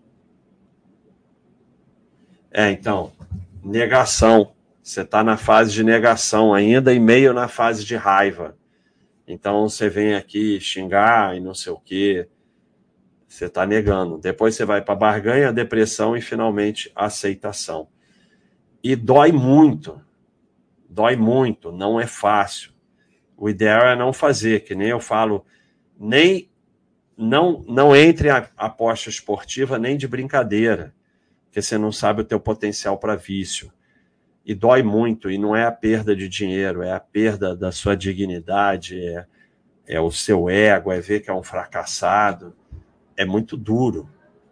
É, então, negação. Você está na fase de negação ainda e meio na fase de raiva. Então você vem aqui xingar e não sei o quê. Você está negando. Depois você vai para barganha, depressão e finalmente aceitação. E dói muito. Dói muito, não é fácil. O ideal é não fazer, que nem eu falo, nem não, não entre a aposta esportiva nem de brincadeira, porque você não sabe o teu potencial para vício. E dói muito, e não é a perda de dinheiro, é a perda da sua dignidade, é, é o seu ego, é ver que é um fracassado. É muito duro.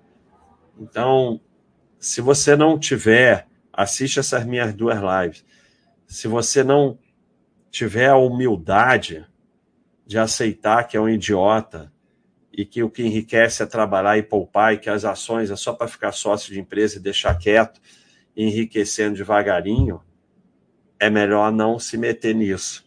Então, se você não tiver, assiste essas minhas duas lives, se você não tiver a humildade de aceitar que é um idiota e que o que enriquece é trabalhar e poupar e que as ações é só para ficar sócio de empresa e deixar quieto, enriquecendo devagarinho, é melhor não se meter nisso.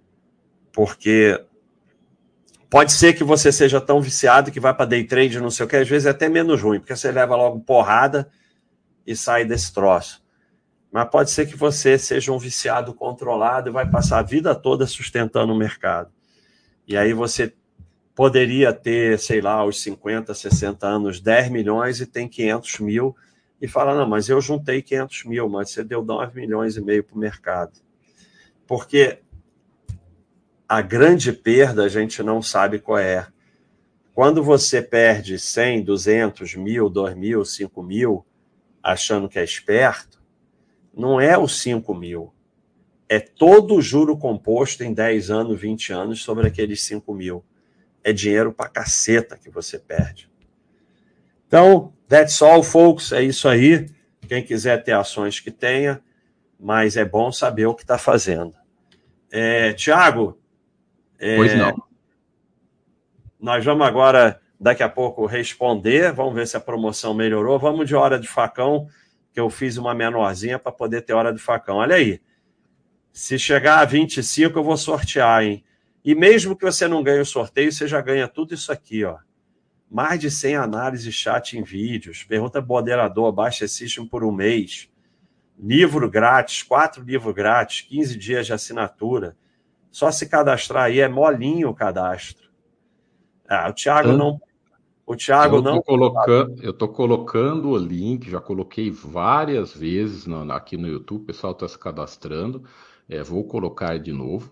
Porque pode ser que você seja tão viciado que vai para day trade, não sei o que, às vezes é até menos ruim, porque você leva logo porrada e sai desse troço. Mas pode ser que você seja um viciado controlado e vai passar a vida toda sustentando o mercado. E aí você poderia ter, sei lá, aos cinquenta, sessenta anos, dez milhões e tem quinhentos mil e fala, não, mas eu juntei quinhentos mil, mas você deu nove milhões e meio para o mercado. Porque a grande perda a gente não sabe qual é. Quando você perde cem, duzentos, mil, dois mil, cinco mil, achando que é esperto, não é os cinco mil. É todo o juro composto em dez anos, vinte anos sobre aqueles cinco mil. É dinheiro pra caceta que você perde. Então, that's all, folks. É isso aí. Quem quiser ter ações que tenha, mas é bom saber o que está fazendo. É, Tiago, é, pois não. Nós vamos agora, daqui a pouco, responder. Vamos ver se a promoção melhorou. Vamos de hora de facão, que eu fiz uma menorzinha para poder ter hora de facão. Olha aí. Se chegar a vinte e cinco, eu vou sortear, hein? E mesmo que você não ganhe o sorteio, você já ganha tudo isso aqui, ó. Mais de cem análises, chat em vídeos, pergunta moderador, baixa system por um mês, livro grátis, quatro livros grátis, quinze dias de assinatura. Só se cadastrar aí, é molinho o cadastro. Ah, o Thiago não... O Thiago eu não... Tô colocando, eu tô colocando o link, já coloquei várias vezes no, aqui no YouTube, o pessoal está se cadastrando, é, vou colocar de novo.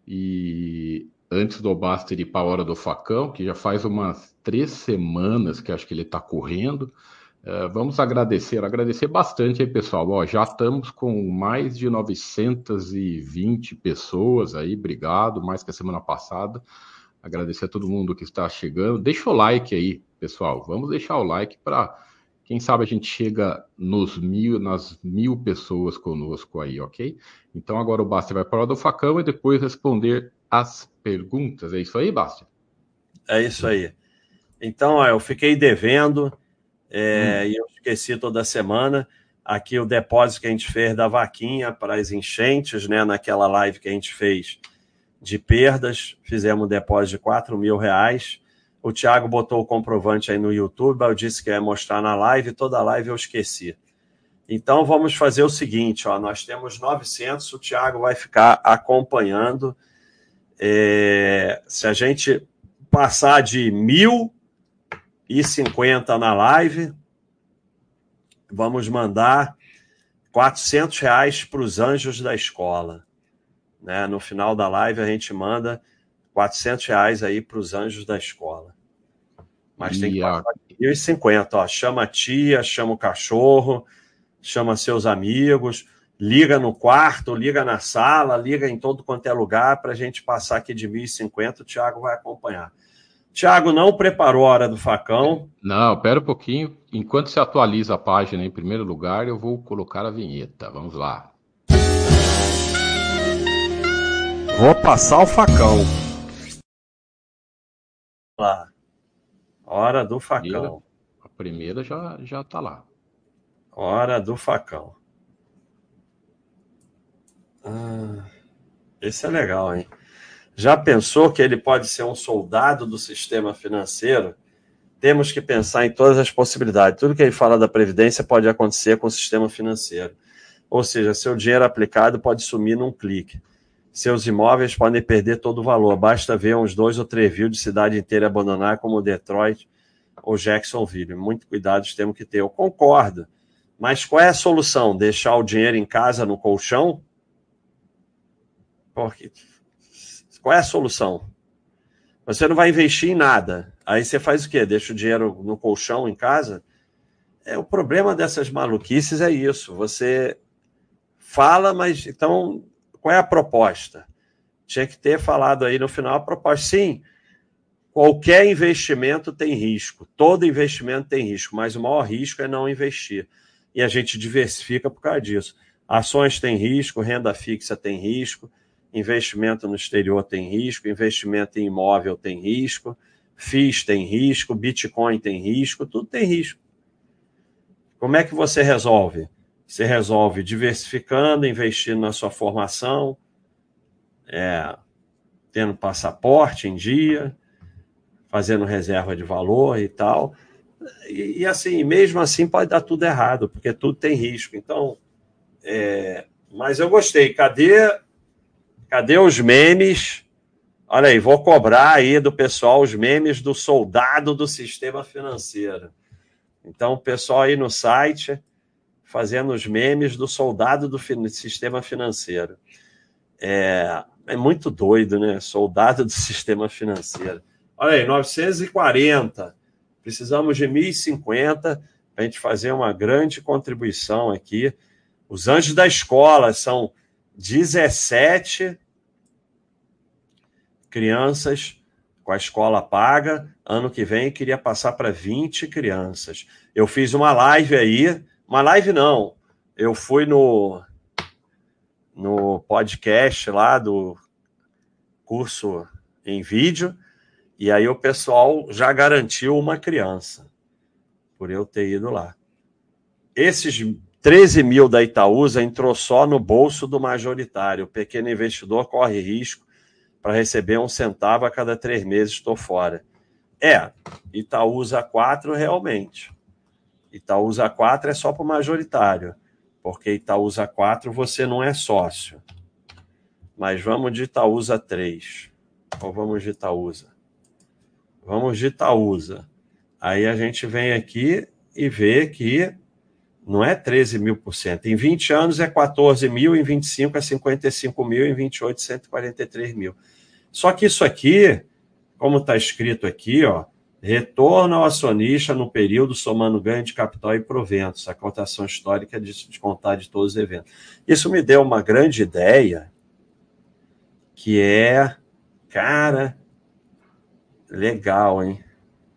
E antes do Basta ir para a hora do facão, que já faz umas três semanas que acho que ele está correndo, Uh, vamos agradecer, agradecer bastante aí, pessoal. Ó, já estamos com mais de novecentas e vinte pessoas aí, obrigado, mais que a semana passada. Agradecer a todo mundo que está chegando. Deixa o like aí, pessoal. Vamos deixar o like para, quem sabe, a gente chega nos mil, nas mil pessoas conosco aí, ok? Então agora o Basti vai para o lado do facão e depois responder as perguntas. É isso aí, Basti? É isso aí. Então, ó, eu fiquei devendo. É, hum. E eu esqueci toda semana aqui o depósito que a gente fez da vaquinha para as enchentes, né? Naquela live que a gente fez de perdas, fizemos um depósito de quatro mil reais. O Thiago botou o comprovante aí no YouTube, eu disse que ia mostrar na live, toda a live eu esqueci. Então vamos fazer o seguinte, ó, nós temos novecentos, o Thiago vai ficar acompanhando. É, se a gente passar de mil e cinquenta na live, vamos mandar quatrocentos reais para os anjos da escola. Né? No final da live a gente manda quatrocentos reais aí para os anjos da escola. Mas e tem que passar de mil e cinquenta. Ó. Chama a tia, chama o cachorro, chama seus amigos, liga no quarto, liga na sala, liga em todo quanto é lugar para a gente passar aqui de mil e cinquenta. O Thiago vai acompanhar. Thiago não preparou a hora do facão. Não, pera um pouquinho. Enquanto se atualiza a página em primeiro lugar, eu vou colocar a vinheta. Vamos lá. Vou passar o facão. Lá. Hora do facão. A primeira já, já tá lá. Hora do facão. Ah, esse é legal, hein? Já pensou que ele pode ser um soldado do sistema financeiro? Temos que pensar em todas as possibilidades. Tudo que ele fala da Previdência pode acontecer com o sistema financeiro. Ou seja, seu dinheiro aplicado pode sumir num clique. Seus imóveis podem perder todo o valor. Basta ver uns dois ou três mil de cidade inteira abandonar, como Detroit ou Jacksonville. Muito cuidado temos que ter. Eu concordo. Mas qual é a solução? Deixar o dinheiro em casa, no colchão? Porque... Qual é a solução? Você não vai investir em nada. Aí você faz o quê? Deixa o dinheiro no colchão em casa? É, o problema dessas maluquices é isso. Você fala, mas então qual é a proposta? Tinha que ter falado aí no final a proposta. Sim, qualquer investimento tem risco. Todo investimento tem risco, mas o maior risco é não investir. E a gente diversifica por causa disso. Ações têm risco, renda fixa tem risco, investimento no exterior tem risco, investimento em imóvel tem risco, F I Is tem risco, Bitcoin tem risco, tudo tem risco. Como é que você resolve? Você resolve diversificando, investindo na sua formação, é, tendo passaporte em dia, fazendo reserva de valor e tal. E, e assim, mesmo assim pode dar tudo errado, porque tudo tem risco. Então, é, mas eu gostei. Cadê... Cadê os memes? Olha aí, vou cobrar aí do pessoal os memes do soldado do sistema financeiro. Então, o pessoal aí no site fazendo os memes do soldado do sistema financeiro. É, é muito doido, né? Soldado do sistema financeiro. Olha aí, novecentos e quarenta. Precisamos de mil e cinquenta para a gente fazer uma grande contribuição aqui. Os anjos da escola são dezessete crianças com a escola paga. Ano que vem queria passar para vinte crianças. Eu fiz uma live aí, uma live não, eu fui no, no podcast lá do curso em vídeo, e aí o pessoal já garantiu uma criança, por eu ter ido lá. Esses treze mil da Itaúsa entrou só no bolso do majoritário. O pequeno investidor corre risco para receber um centavo a cada três meses, estou fora. É, Itaúsa quatro realmente. Itaúsa quatro é só para o majoritário, porque Itaúsa quatro você não é sócio. Mas vamos de Itaúsa três. Ou vamos de Itaúsa? Vamos de Itaúsa. Aí a gente vem aqui e vê que não é treze mil por cento. Em vinte anos é quatorze mil, em vinte e cinco é cinquenta e cinco mil, em vinte e oito, cento e quarenta e três mil. Só que isso aqui, como está escrito aqui, ó, Retorno ao acionista no período somando ganho de capital e proventos, a cotação histórica de descontar de todos os eventos. Isso me deu uma grande ideia, que é, cara, legal, hein?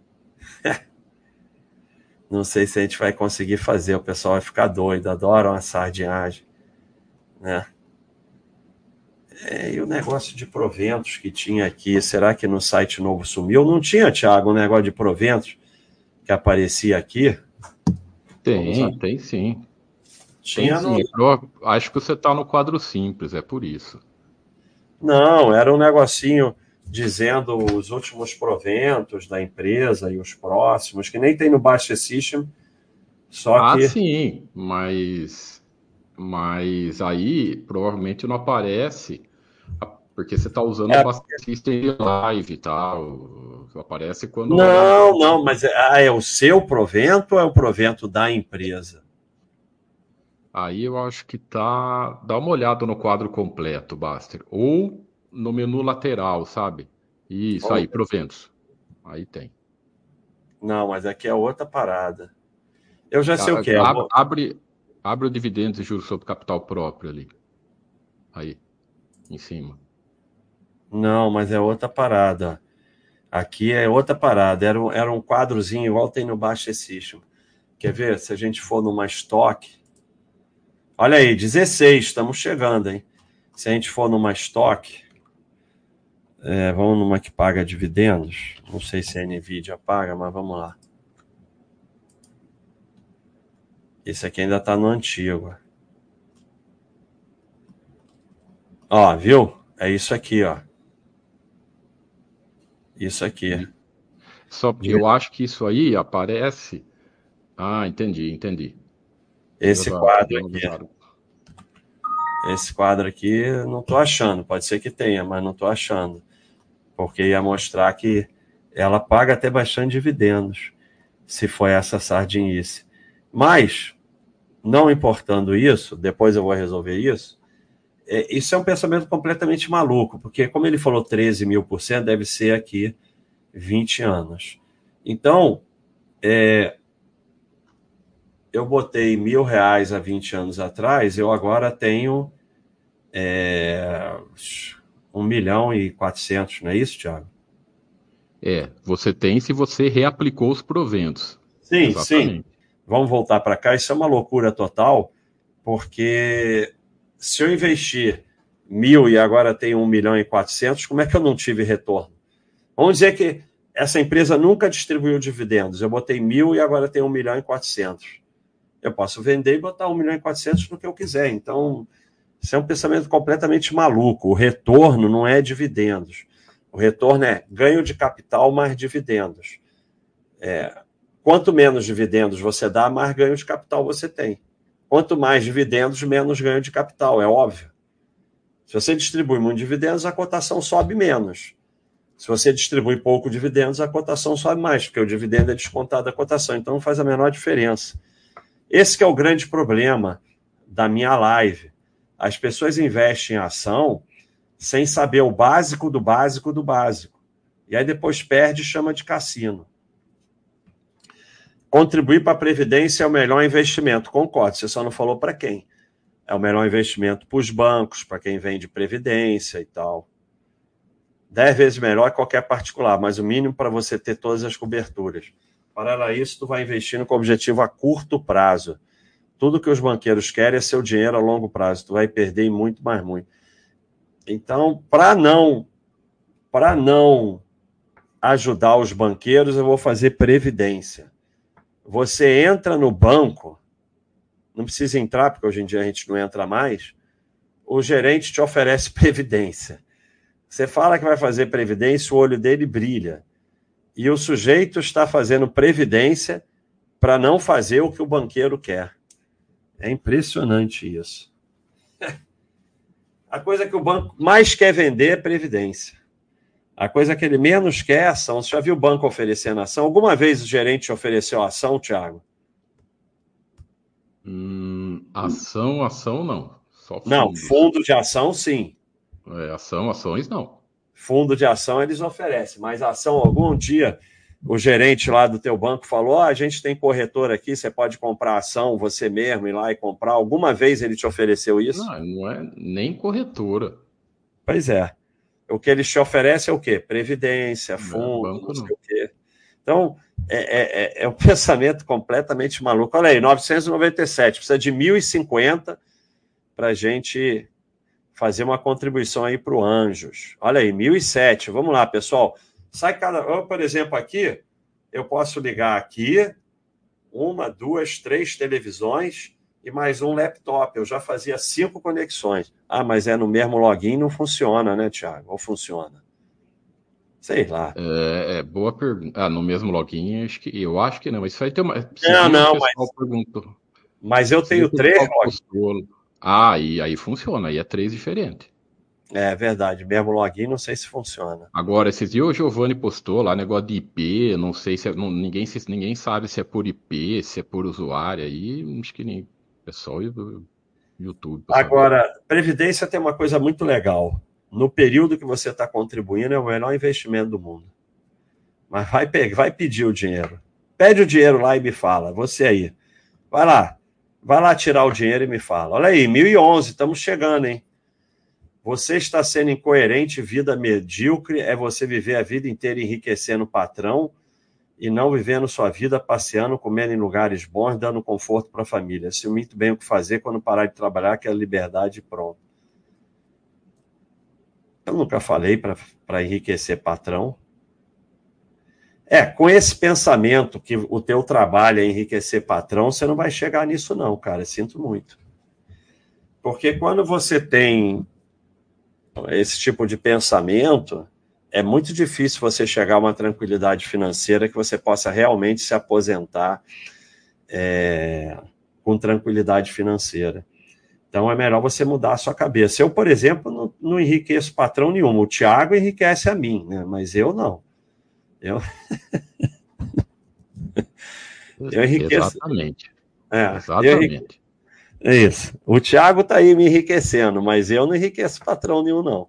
Não sei se a gente vai conseguir fazer, o pessoal vai ficar doido, adoram a sardinhagem, né? É, e o negócio de proventos que tinha aqui, será que no site novo sumiu? Não tinha, Thiago, um negócio de proventos que aparecia aqui? Tem, tem sim. Tinha tem sim. no... Eu acho que você está no quadro simples, é por isso. Não, era um negocinho dizendo os últimos proventos da empresa e os próximos, que nem tem no Baixa System, só Ah, que... sim, mas, mas aí provavelmente não aparece, porque você está usando o É, Basta System Live e tal. Aparece quando roda a não, live. não, mas é, ah, é o seu provento ou é o provento da empresa? Aí eu acho que tá. Dá uma olhada no quadro completo, Baster. Ou no menu lateral, sabe? Isso Vamos aí, ver. proventos. Aí tem. Não, mas aqui é outra parada. Eu já sei o A- que é. Abre, abre, abre o dividendos e juros sobre capital próprio ali. Aí, em cima. Não, mas é outra parada. Aqui é outra parada. Era um, era um quadrozinho igual tem no Baixa System. Quer ver? Se a gente for numa estoque. Olha aí, dezesseis, estamos chegando, hein? Se a gente for numa estoque, é, vamos numa que paga dividendos. Não sei se a Nvidia paga, mas vamos lá. Esse aqui ainda está no antigo. Ó, viu? É isso aqui, ó. Isso aqui. Só, eu acho que isso aí aparece. Ah, entendi, entendi. Esse Exato, quadro deu uma aqui. virada. Esse quadro aqui, não tô achando. Pode ser que tenha, mas não tô achando. Porque ia mostrar que ela paga até bastante dividendos, se for essa sardinice. Mas, não importando isso, depois eu vou resolver isso, é, isso é um pensamento completamente maluco, porque como ele falou treze mil por cento, deve ser aqui vinte anos. Então, é, eu botei mil reais há vinte anos atrás, eu agora tenho é, um milhão e quatrocentos, não é isso, Thiago? É, você tem se você reaplicou os proventos. Sim, sim. Exatamente. Vamos voltar para cá. Isso é uma loucura total, porque se eu investir mil e agora tenho um milhão e quatrocentos, como é que eu não tive retorno? Vamos dizer que essa empresa nunca distribuiu dividendos. Eu botei mil e agora tenho um milhão e quatrocentos. Eu posso vender e botar um milhão e quatrocentos no que eu quiser. Então, isso é um pensamento completamente maluco. O retorno não é dividendos. O retorno é ganho de capital mais dividendos. É, quanto menos dividendos você dá, mais ganho de capital você tem. Quanto mais dividendos, menos ganho de capital, é óbvio. Se você distribui muito dividendos, a cotação sobe menos. Se você distribui pouco dividendos, a cotação sobe mais, porque o dividendo é descontado da cotação, então não faz a menor diferença. Esse que é o grande problema da minha live. As pessoas investem em ação sem saber o básico do básico do básico. E aí depois perde e chama de cassino. Contribuir para a Previdência é o melhor investimento. Concordo, você só não falou para quem. É o melhor investimento para os bancos, para quem vende Previdência e tal. Dez vezes melhor que qualquer particular, mas o mínimo para você ter todas as coberturas. Paralelo a isso, tu vai investindo com objetivo a curto prazo. Tudo que os banqueiros querem é seu dinheiro a longo prazo. Tu vai perder muito, mais muito. Então, para não, para não ajudar os banqueiros, eu vou fazer Previdência. Você entra no banco, não precisa entrar, porque hoje em dia a gente não entra mais, o gerente te oferece Previdência. Você fala que vai fazer Previdência, o olho dele brilha. E o sujeito está fazendo Previdência para não fazer o que o banqueiro quer. É impressionante isso. A coisa que o banco mais quer vender é Previdência. A coisa que ele menos quer é ação. Você já viu o banco oferecendo ação? Alguma vez o gerente te ofereceu ação, Thiago? Hum, ação, ação não. Só Não, fundos. fundo de ação, sim. É, ação, ações não. Fundo de ação eles oferecem, mas ação algum dia o gerente lá do teu banco falou, oh, a gente tem corretor aqui, você pode comprar ação você mesmo, ir lá e comprar. Alguma vez ele te ofereceu isso? Não, não é nem corretora. Pois é. O que eles te oferecem é o quê? Previdência, Não é fundo, banco, não sei não. o quê. Então, é, é, é um pensamento completamente maluco. Olha aí, novecentos e noventa e sete, precisa de mil e cinquenta para a gente fazer uma contribuição aí para o Anjos. Olha aí, mil e sete. Vamos lá, pessoal. Sai cada... Eu, por exemplo, aqui, eu posso ligar aqui uma, duas, três televisões e mais um laptop. Eu já fazia cinco conexões. Ah, mas é no mesmo login, não funciona, né, Thiago? Ou funciona? Sei lá. É, é boa pergunta. Ah, no mesmo login, acho que, eu acho que não. Mas isso aí tem uma. Você Não, viu o não, pessoal mas, perguntou. mas eu Você viu tenho o três pessoal logins. postou. Ah, aí, aí funciona, aí é três diferentes. É verdade, mesmo login, não sei se funciona. Agora, esses dias o Giovanni postou lá negócio de I P, não sei se é, não, ninguém, se, ninguém sabe se é por I P, se é por usuário, aí acho que nem pessoal do YouTube para saber. Agora, Previdência tem uma coisa muito legal. No período que você está contribuindo, é o melhor investimento do mundo. Mas vai, pegar, vai pedir o dinheiro. Pede o dinheiro lá e me fala. Você aí. Vai lá. Vai lá tirar o dinheiro e me fala. Olha aí, mil e onze, estamos chegando, hein? Você está sendo incoerente, vida medíocre, é você viver a vida inteira enriquecendo o patrão e não vivendo sua vida passeando, comendo em lugares bons, dando conforto para a família. Sei muito bem o que fazer quando parar de trabalhar, que é a liberdade e pronto. Eu nunca falei para enriquecer patrão. É, com esse pensamento que o teu trabalho é enriquecer patrão, você não vai chegar nisso não, cara. Sinto muito. Porque quando você tem esse tipo de pensamento, é muito difícil você chegar a uma tranquilidade financeira que você possa realmente se aposentar é, com tranquilidade financeira. Então é melhor você mudar a sua cabeça. Eu, por exemplo, não, não enriqueço patrão nenhum. O Thiago enriquece a mim, né? Mas eu não. Eu, eu enriqueço. Exatamente. É, Exatamente. Eu, é isso. O Thiago está aí me enriquecendo, mas eu não enriqueço patrão nenhum, não.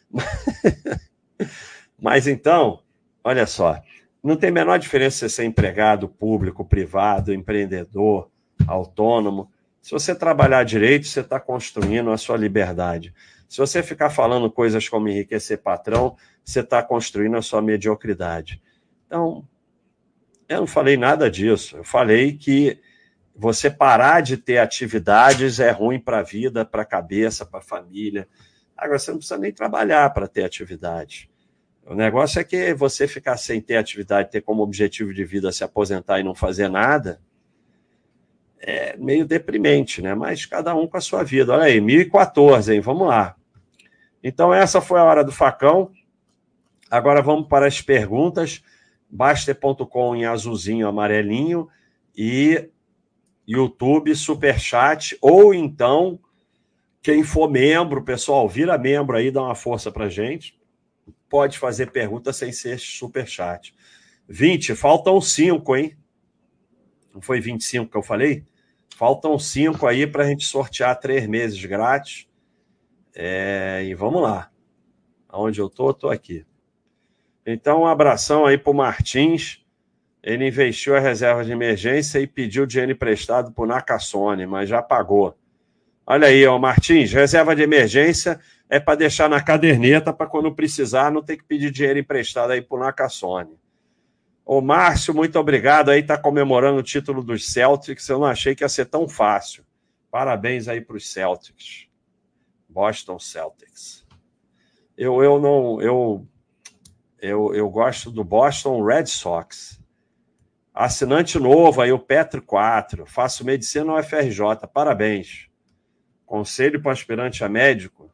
Mas então, olha só, não tem a menor diferença você ser empregado público, privado, empreendedor, autônomo. Se você trabalhar direito, você está construindo a sua liberdade. Se você ficar falando coisas como enriquecer patrão, você está construindo a sua mediocridade. Então, eu não falei nada disso. Eu falei que você parar de ter atividades é ruim para a vida, para a cabeça, para a família. Agora, você não precisa nem trabalhar para ter atividade. O negócio é que você ficar sem ter atividade, ter como objetivo de vida se aposentar e não fazer nada, é meio deprimente, né? Mas cada um com a sua vida. Olha aí, mil e quatorze, hein? Vamos lá. Então, essa foi a hora do facão. Agora vamos para as perguntas. Baster ponto com em azulzinho, amarelinho e YouTube, Superchat, ou então, quem for membro, pessoal, vira membro aí, dá uma força pra gente. Pode fazer pergunta sem ser superchat. vinte, faltam cinco, hein? Não foi vinte e cinco que eu falei? Faltam cinco aí para a gente sortear três meses grátis. É, e vamos lá. Onde eu tô, tô aqui. Então, um abração aí pro Martins. Ele investiu a reserva de emergência e pediu dinheiro emprestado pro Nakasone, mas já pagou. Olha aí, ó, Martins, reserva de emergência é para deixar na caderneta para quando precisar não ter que pedir dinheiro emprestado aí pro Nakasone. Ô, Márcio, muito obrigado aí, tá comemorando o título dos Celtics. Eu não achei que ia ser tão fácil. Parabéns aí para os Celtics. Boston Celtics. Eu, eu não... Eu, eu, eu gosto do Boston Red Sox. Assinante novo aí, o Petro quatro. Faço medicina no U F R J. Parabéns. Conselho para aspirante a médico.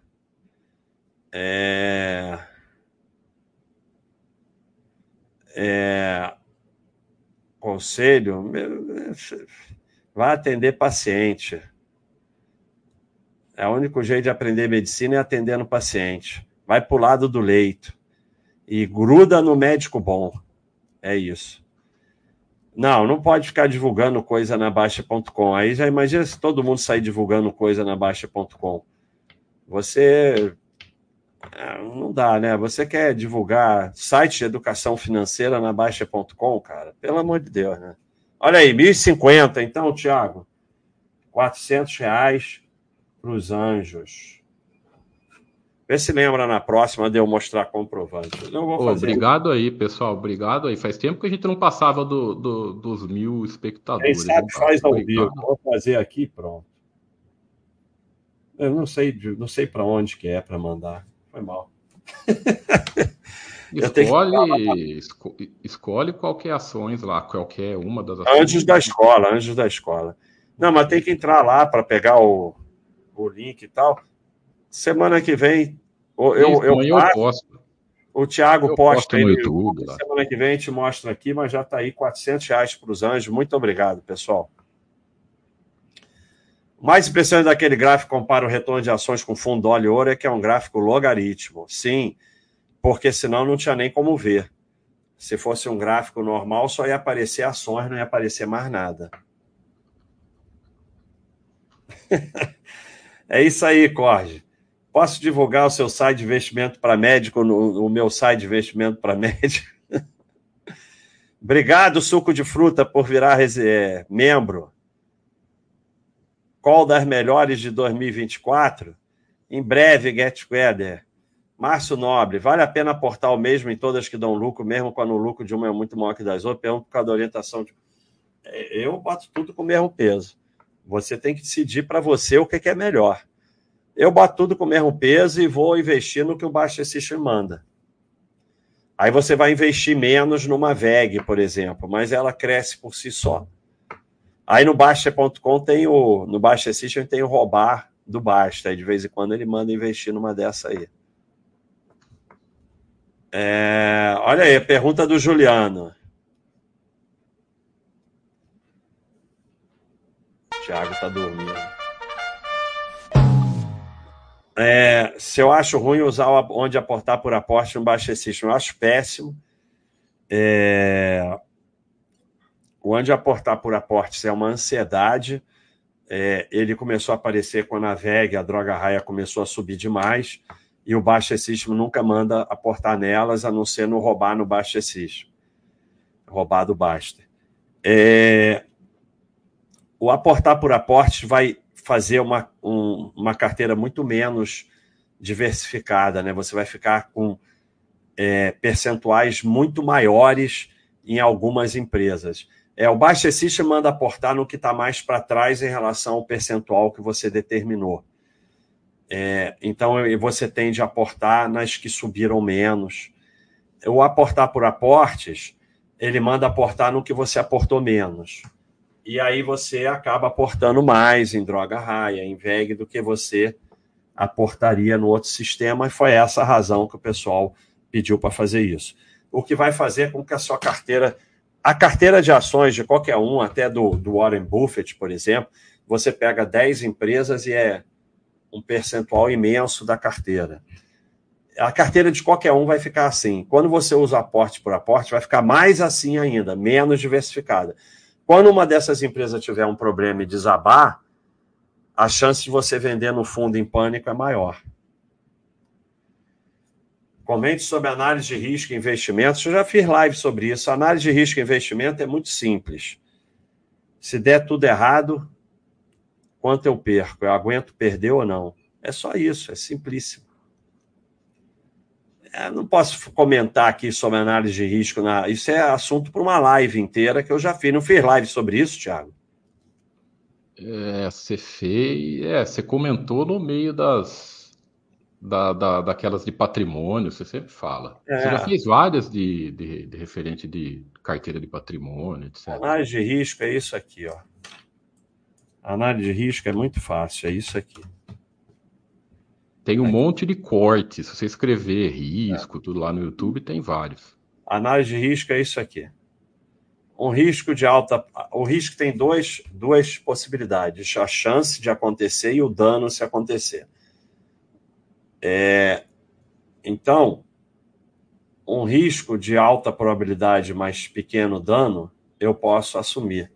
É... É... Conselho... Vai atender paciente. É o único jeito de aprender medicina é atendendo paciente. Vai para o lado do leito. E gruda no médico bom. É isso. Não, não pode ficar divulgando coisa na Baixa ponto com. Aí já imagina se todo mundo sair divulgando coisa na Baixa ponto com. Você É, não dá, né? Você quer divulgar site de educação financeira na Baixa ponto com, cara? Pelo amor de Deus, né? Olha aí, mil e cinquenta, então, Thiago. quatrocentos reais para os anjos. Vê se lembra na próxima de eu mostrar comprovante. Eu vou Ô, fazer. obrigado aí, pessoal. Obrigado aí. Faz tempo que a gente não passava do, do- dos mil Quem espectadores, hein, sabe cara? faz ao vivo. Obrigado. Vou fazer aqui, pronto. Eu não sei, não sei para onde que é para mandar. Foi mal. Eu tenho que Escolhe, esco- escolhe qualquer ações lá, qualquer uma das Anjos ações. da escola, anjos da escola. Não, mas tem que entrar lá para pegar o, o link e tal. Semana que vem, eu, Isso, eu amanhã eu faço, posto. o Thiago Eu posta posto aí no no YouTube YouTube. lá. Semana que vem a gente mostra aqui, mas já está aí quatrocentos reais para os anjos. Muito obrigado, pessoal. O mais impressionante daquele gráfico compara o retorno de ações com fundo óleo e ouro é que é um gráfico logaritmo. Sim, porque senão não tinha nem como ver. Se fosse um gráfico normal, só ia aparecer ações, não ia aparecer mais nada. É isso aí, Corge. Posso divulgar o seu site de investimento para médico, no, o meu site de investimento para médico? Obrigado, Suco de Fruta, por virar é, membro. Qual das melhores de dois mil e vinte e quatro? Em breve, Get Together. Márcio Nobre, vale a pena aportar o mesmo em todas que dão lucro, mesmo quando o lucro de uma é muito maior que das outras? Pergunto por causa da orientação. De... Eu boto tudo com o mesmo peso. Você tem que decidir para você o que é melhor. Eu boto tudo com o mesmo peso e vou investir no que o Baixa System manda. Aí você vai investir menos numa V E G, por exemplo, mas ela cresce por si só. Aí no Baixa ponto com tem o. No Baixa System tem o roubar do Basta. Aí de vez em quando ele manda investir numa dessa aí. É, olha aí, pergunta do Juliano. O Thiago está dormindo. É, se eu acho ruim usar onde aportar por aporte no Baixa System, eu acho péssimo. É, o onde aportar por aporte é uma ansiedade. É, ele começou a aparecer quando a V E G, a droga raia, começou a subir demais. E o Baixa System nunca manda aportar nelas, a não ser no roubar no Baixa System. Roubar do Basta. É, o aportar por aporte vai fazer uma, um, uma carteira muito menos diversificada, né? Você vai ficar com é, percentuais muito maiores em algumas empresas. É, o Baixa System manda aportar no que está mais para trás em relação ao percentual que você determinou. É, então, você tende a aportar nas que subiram menos. O aportar por aportes, ele manda aportar no que você aportou menos. E aí você acaba aportando mais em droga raia, em V E G, do que você aportaria no outro sistema, e foi essa a razão que o pessoal pediu para fazer isso. O que vai fazer com que a sua carteira, a carteira de ações de qualquer um, até do, do Warren Buffett, por exemplo, você pega dez empresas e é um percentual imenso da carteira. A carteira de qualquer um vai ficar assim. Quando você usa aporte por aporte, vai ficar mais assim ainda, menos diversificada. Quando uma dessas empresas tiver um problema e desabar, a chance de você vender no fundo em pânico é maior. Comente sobre análise de risco e investimentos. Eu já fiz live sobre isso. A análise de risco e investimento é muito simples. Se der tudo errado, quanto eu perco? Eu aguento perder ou não? É só isso, é simplíssimo. Eu não posso comentar aqui sobre análise de risco. Na... Isso é assunto para uma live inteira que eu já fiz. Não fiz live sobre isso, Thiago? É, você fez. É, você comentou no meio das. Da, da, daquelas de patrimônio, você sempre fala. Você já É, fez várias de, de, de referente de carteira de patrimônio, etcétera. análise de risco é isso aqui, ó. A análise de risco é muito fácil, é isso aqui. Tem um aqui. monte de cortes. Se você escrever risco, tudo lá no YouTube, tem vários. Análise de risco é isso aqui. Um risco de alta. O risco tem dois, duas possibilidades: a chance de acontecer e o dano se acontecer. É, então, um risco de alta probabilidade, mas pequeno dano, eu posso assumir.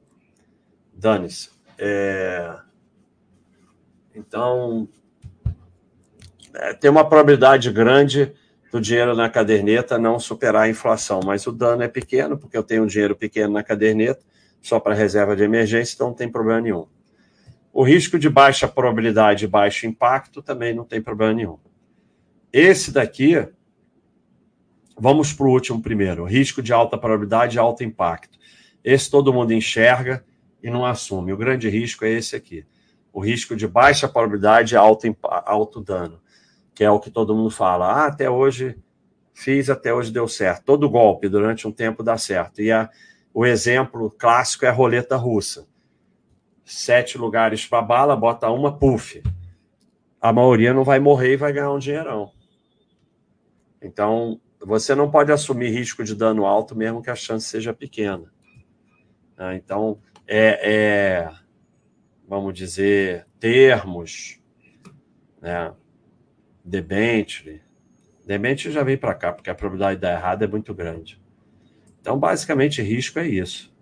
Dane-se. É, então, é, tem uma probabilidade grande do dinheiro na caderneta não superar a inflação, mas o dano é pequeno, porque eu tenho um dinheiro pequeno na caderneta, só para reserva de emergência, então não tem problema nenhum. O risco de baixa probabilidade e baixo impacto também não tem problema nenhum. Esse daqui, vamos para o último primeiro, risco de alta probabilidade e alto impacto. Esse todo mundo enxerga e não assume. O grande risco é esse aqui. O risco de baixa probabilidade e alto, alto dano, que é o que todo mundo fala. Ah, até hoje fiz, até hoje deu certo. Todo golpe durante um tempo dá certo. E a, o exemplo clássico é a roleta russa. Sete lugares para bala, bota uma, puf. A maioria não vai morrer e vai ganhar um dinheirão. Então, você não pode assumir risco de dano alto, mesmo que a chance seja pequena. Então, é, é vamos dizer, termos, né? Debenture. Debenture já vem para cá, porque a probabilidade de dar errado é muito grande. Então, basicamente, risco é isso.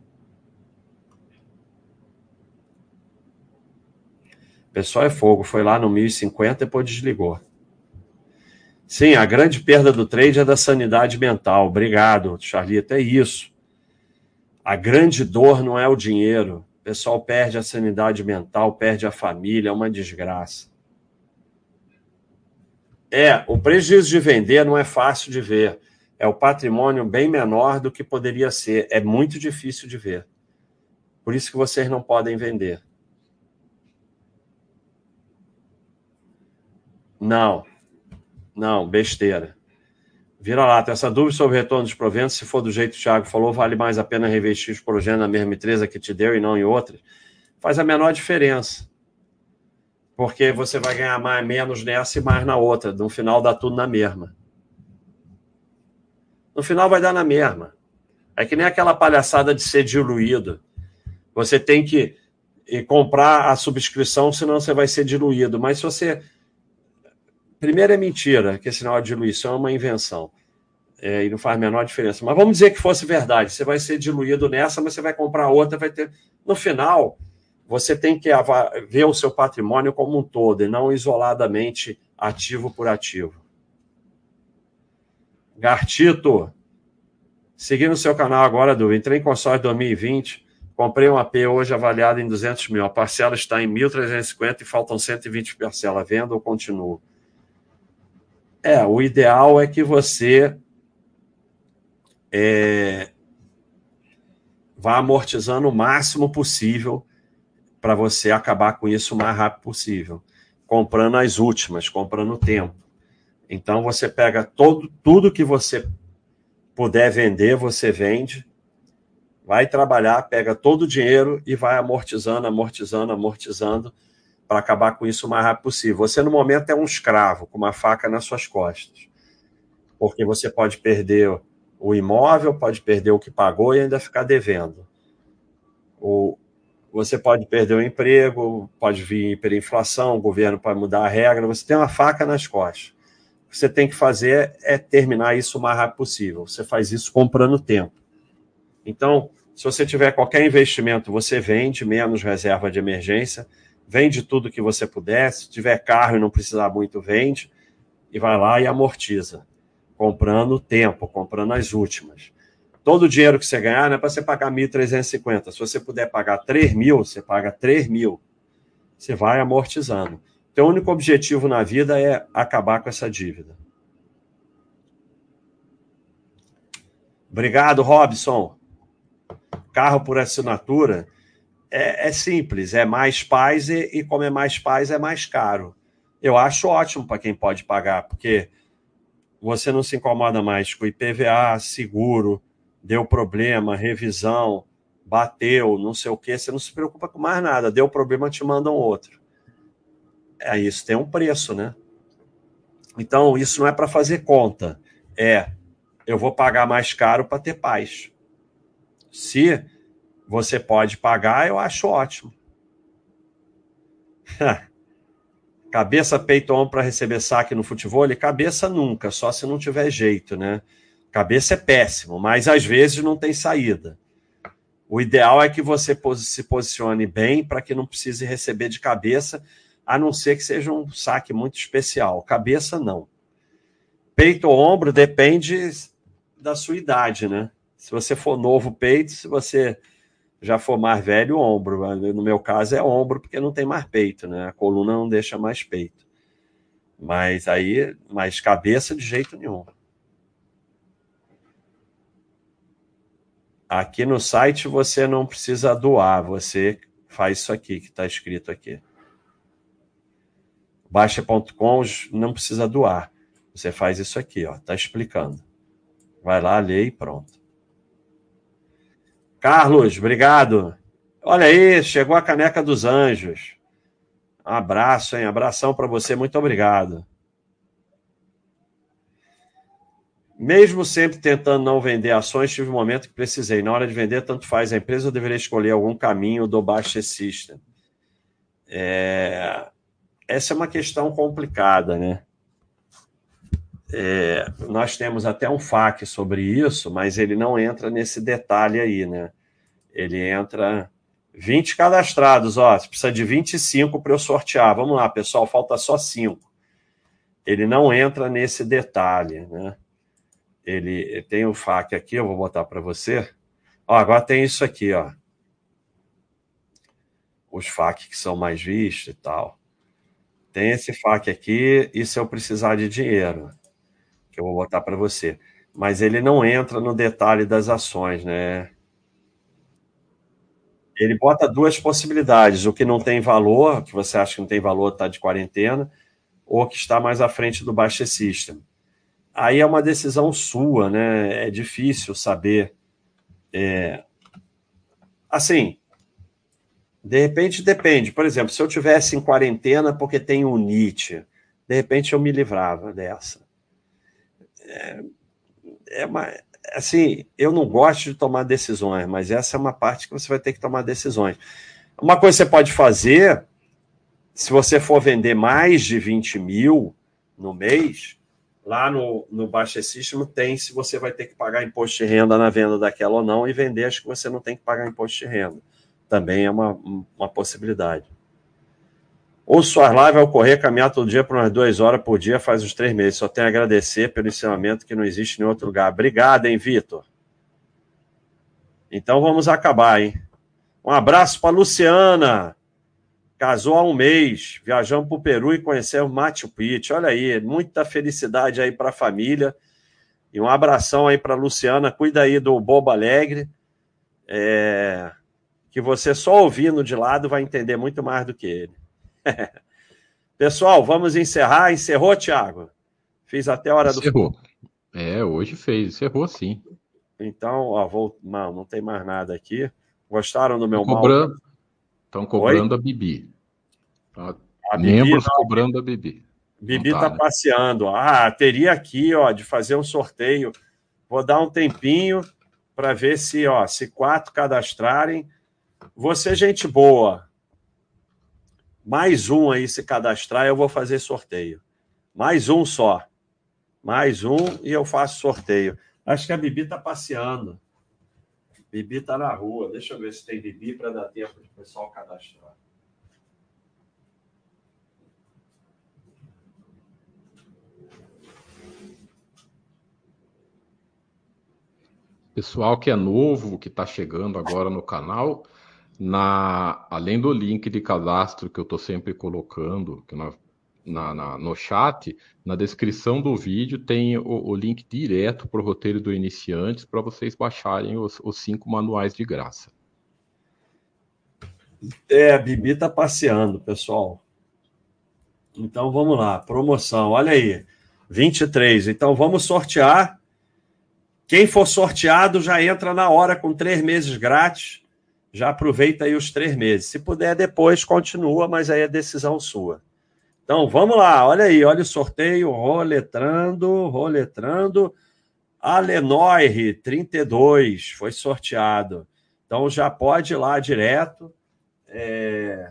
O pessoal é fogo, foi lá no mil e cinquenta e depois desligou. Sim, a grande perda do trade é da sanidade mental. Obrigado, Charlito, é isso. A grande dor não é o dinheiro. O pessoal perde a sanidade mental, perde a família, é uma desgraça. É, o prejuízo de vender não é fácil de ver. É o patrimônio bem menor do que poderia ser. É muito difícil de ver. Por isso que vocês não podem vender. Não. Não, besteira. Vira lá, tem essa dúvida sobre o retorno dos proventos, se for do jeito que o Thiago falou, vale mais a pena reinvestir os projetos na mesma empresa que te deu e não em outra? Faz a menor diferença. Porque você vai ganhar mais, menos nessa e mais na outra. No final dá tudo na mesma. No final vai dar na mesma. É que nem aquela palhaçada de ser diluído. Você tem que comprar a subscrição, senão você vai ser diluído. Mas se você... Primeiro é mentira, que esse negócio de diluição é uma invenção. É, e não faz a menor diferença. Mas vamos dizer que fosse verdade. Você vai ser diluído nessa, mas você vai comprar outra, vai ter... No final, você tem que ver o seu patrimônio como um todo, e não isoladamente ativo por ativo. Gartito, seguindo o seu canal agora, Du, entrei em consórcio em dois mil e vinte, comprei um A P hoje avaliado em duzentos mil. A parcela está em mil trezentos e cinquenta e cinquenta e faltam cento e vinte parcelas. Vendo ou continuo? É, o ideal é que você é, vá amortizando o máximo possível para você acabar com isso o mais rápido possível. Comprando as últimas, comprando tempo. Então, você pega todo, tudo que você puder vender, você vende, vai trabalhar, pega todo o dinheiro e vai amortizando, amortizando, amortizando, para acabar com isso o mais rápido possível. Você, no momento, é um escravo, com uma faca nas suas costas. Porque você pode perder o imóvel, pode perder o que pagou e ainda ficar devendo. O, você pode perder o emprego, pode vir hiperinflação, o governo pode mudar a regra, você tem uma faca nas costas. O que você tem que fazer é terminar isso o mais rápido possível. Você faz isso comprando tempo. Então, se você tiver qualquer investimento, você vende, menos reserva de emergência, vende tudo que você puder. Se tiver carro e não precisar muito, vende. E vai lá e amortiza. Comprando tempo, comprando as últimas. Todo o dinheiro que você ganhar não é para você pagar mil trezentos e cinquenta. Se você puder pagar três mil, você paga três mil. Você vai amortizando. Então, o único objetivo na vida é acabar com essa dívida. Obrigado, Robson. Carro por assinatura é, é simples, é mais paz e, e como é mais paz é mais caro. Eu acho ótimo para quem pode pagar, porque você não se incomoda mais com I P V A, seguro, deu problema, revisão, bateu, não sei o quê, você não se preocupa com mais nada, deu problema, te mandam outro. É, isso tem um preço, né? Então, isso não é para fazer conta, é, eu vou pagar mais caro para ter paz. Se você pode pagar, eu acho ótimo. Cabeça, peito, ombro para receber saque no futebol? Cabeça nunca, só se não tiver jeito, né? Cabeça é péssimo, mas às vezes não tem saída. O ideal é que você se posicione bem para que não precise receber de cabeça. a não ser que seja um saque muito especial. Cabeça, não. Peito ou ombro depende da sua idade, né? Se você for novo, peito. Se você já for mais velho, ombro. No meu caso é ombro, porque não tem mais peito, né? A coluna não deixa mais peito. Mas aí, mais cabeça de jeito nenhum. Aqui no site você não precisa doar, você faz isso aqui que está escrito aqui. Baixa ponto com não precisa doar. Você faz isso aqui, ó, tá explicando. Vai lá, lê e pronto. Carlos, obrigado. Olha aí, chegou a caneca dos anjos. Um abraço, hein? Abração para você, muito obrigado. Mesmo sempre tentando não vender ações, tive um momento que precisei. Na hora de vender, tanto faz a empresa, eu deveria escolher algum caminho do Basket System. É... Essa é uma questão complicada, né? É... Nós temos até um F A Q sobre isso, mas ele não entra nesse detalhe aí, né? Ele entra vinte cadastrados, ó. Você precisa de vinte e cinco para eu sortear. Vamos lá, pessoal, falta só cinco. Ele não entra nesse detalhe, né? Ele tem o F A Q aqui, eu vou botar para você. Ó, agora tem isso aqui, ó. Os F A Q que são mais vistos e tal. Tem esse F A Q aqui, e se eu precisar de dinheiro, que eu vou botar para você. Mas ele não entra no detalhe das ações, né? Ele bota duas possibilidades. O que não tem valor, que você acha que não tem valor, está de quarentena, ou que está mais à frente do Basket System. Aí é uma decisão sua, né? É difícil saber. É... Assim, de repente depende. Por exemplo, se eu tivesse em quarentena porque tem o N I T, de repente eu me livrava dessa. É, é uma, assim, eu não gosto de tomar decisões, mas essa é uma parte que você vai ter que tomar decisões. Uma coisa que você pode fazer, se você for vender mais de vinte mil no mês, lá no, no Basket System tem se você vai ter que pagar imposto de renda na venda daquela ou não, e vender acho que você não tem que pagar imposto de renda. Também é uma, uma possibilidade. Ou suas lives ao correr, caminhar todo dia por umas duas horas por dia faz uns três meses. Só tenho a agradecer pelo ensinamento que não existe em outro lugar. Obrigado, hein, Vitor? Então vamos acabar, hein? Um abraço para Luciana. Casou há um mês. Viajamos para o Peru e conhecemos Machu Picchu. Olha aí, muita felicidade aí para a família. E um abração aí para Luciana. Cuida aí do Bobo Alegre. É... Que você só ouvindo de lado vai entender muito mais do que ele. Pessoal, vamos encerrar. Encerrou, Thiago? Fiz até a hora encerrou. do... É, hoje fez. Encerrou, sim. Então, ó, vou... não, não tem mais nada aqui. Gostaram do meu Estão mal? cobrando, estão cobrando a Bibi. Tá? A Membros Bibi, cobrando a Bibi. Bibi tá, tá né? passeando. Ah, teria aqui, ó, de fazer um sorteio. Vou dar um tempinho para ver se, ó, se quatro cadastrarem. Você, gente boa. Mais um aí se cadastrar, eu vou fazer sorteio. Mais um só. Mais um e eu faço sorteio. Acho que a Bibi tá passeando. Bibi tá na rua. Deixa eu ver se tem Bibi para dar tempo de o pessoal cadastrar. Pessoal que é novo, que está chegando agora no canal, na, além do link de cadastro que eu estou sempre colocando na, na, na, no chat, na descrição do vídeo tem o, o link direto para o roteiro do Iniciantes para vocês baixarem os, os cinco manuais de graça. É, a Bibi tá passeando, pessoal. Então vamos lá, promoção, olha aí, vinte e três. Então vamos sortear. Quem for sorteado já entra na hora com três meses grátis. Já aproveita aí os três meses. Se puder depois, continua, mas aí é decisão sua. Então vamos lá, olha aí, olha o sorteio, roletrando, roletrando. Alenoir, trinta e dois, foi sorteado. Então já pode ir lá direto. É...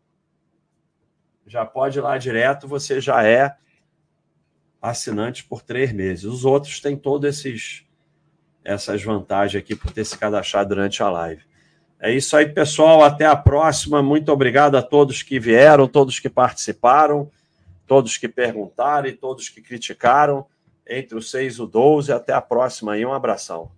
Já pode ir lá direto, você já é assinante por três meses. Os outros têm todos esses essas vantagens aqui por ter se cadastrado durante a live. É isso aí, pessoal. Até a próxima. Muito obrigado a todos que vieram, todos que participaram, todos que perguntaram e todos que criticaram. Entre os seis e o doze. Até a próxima aí. Um abração.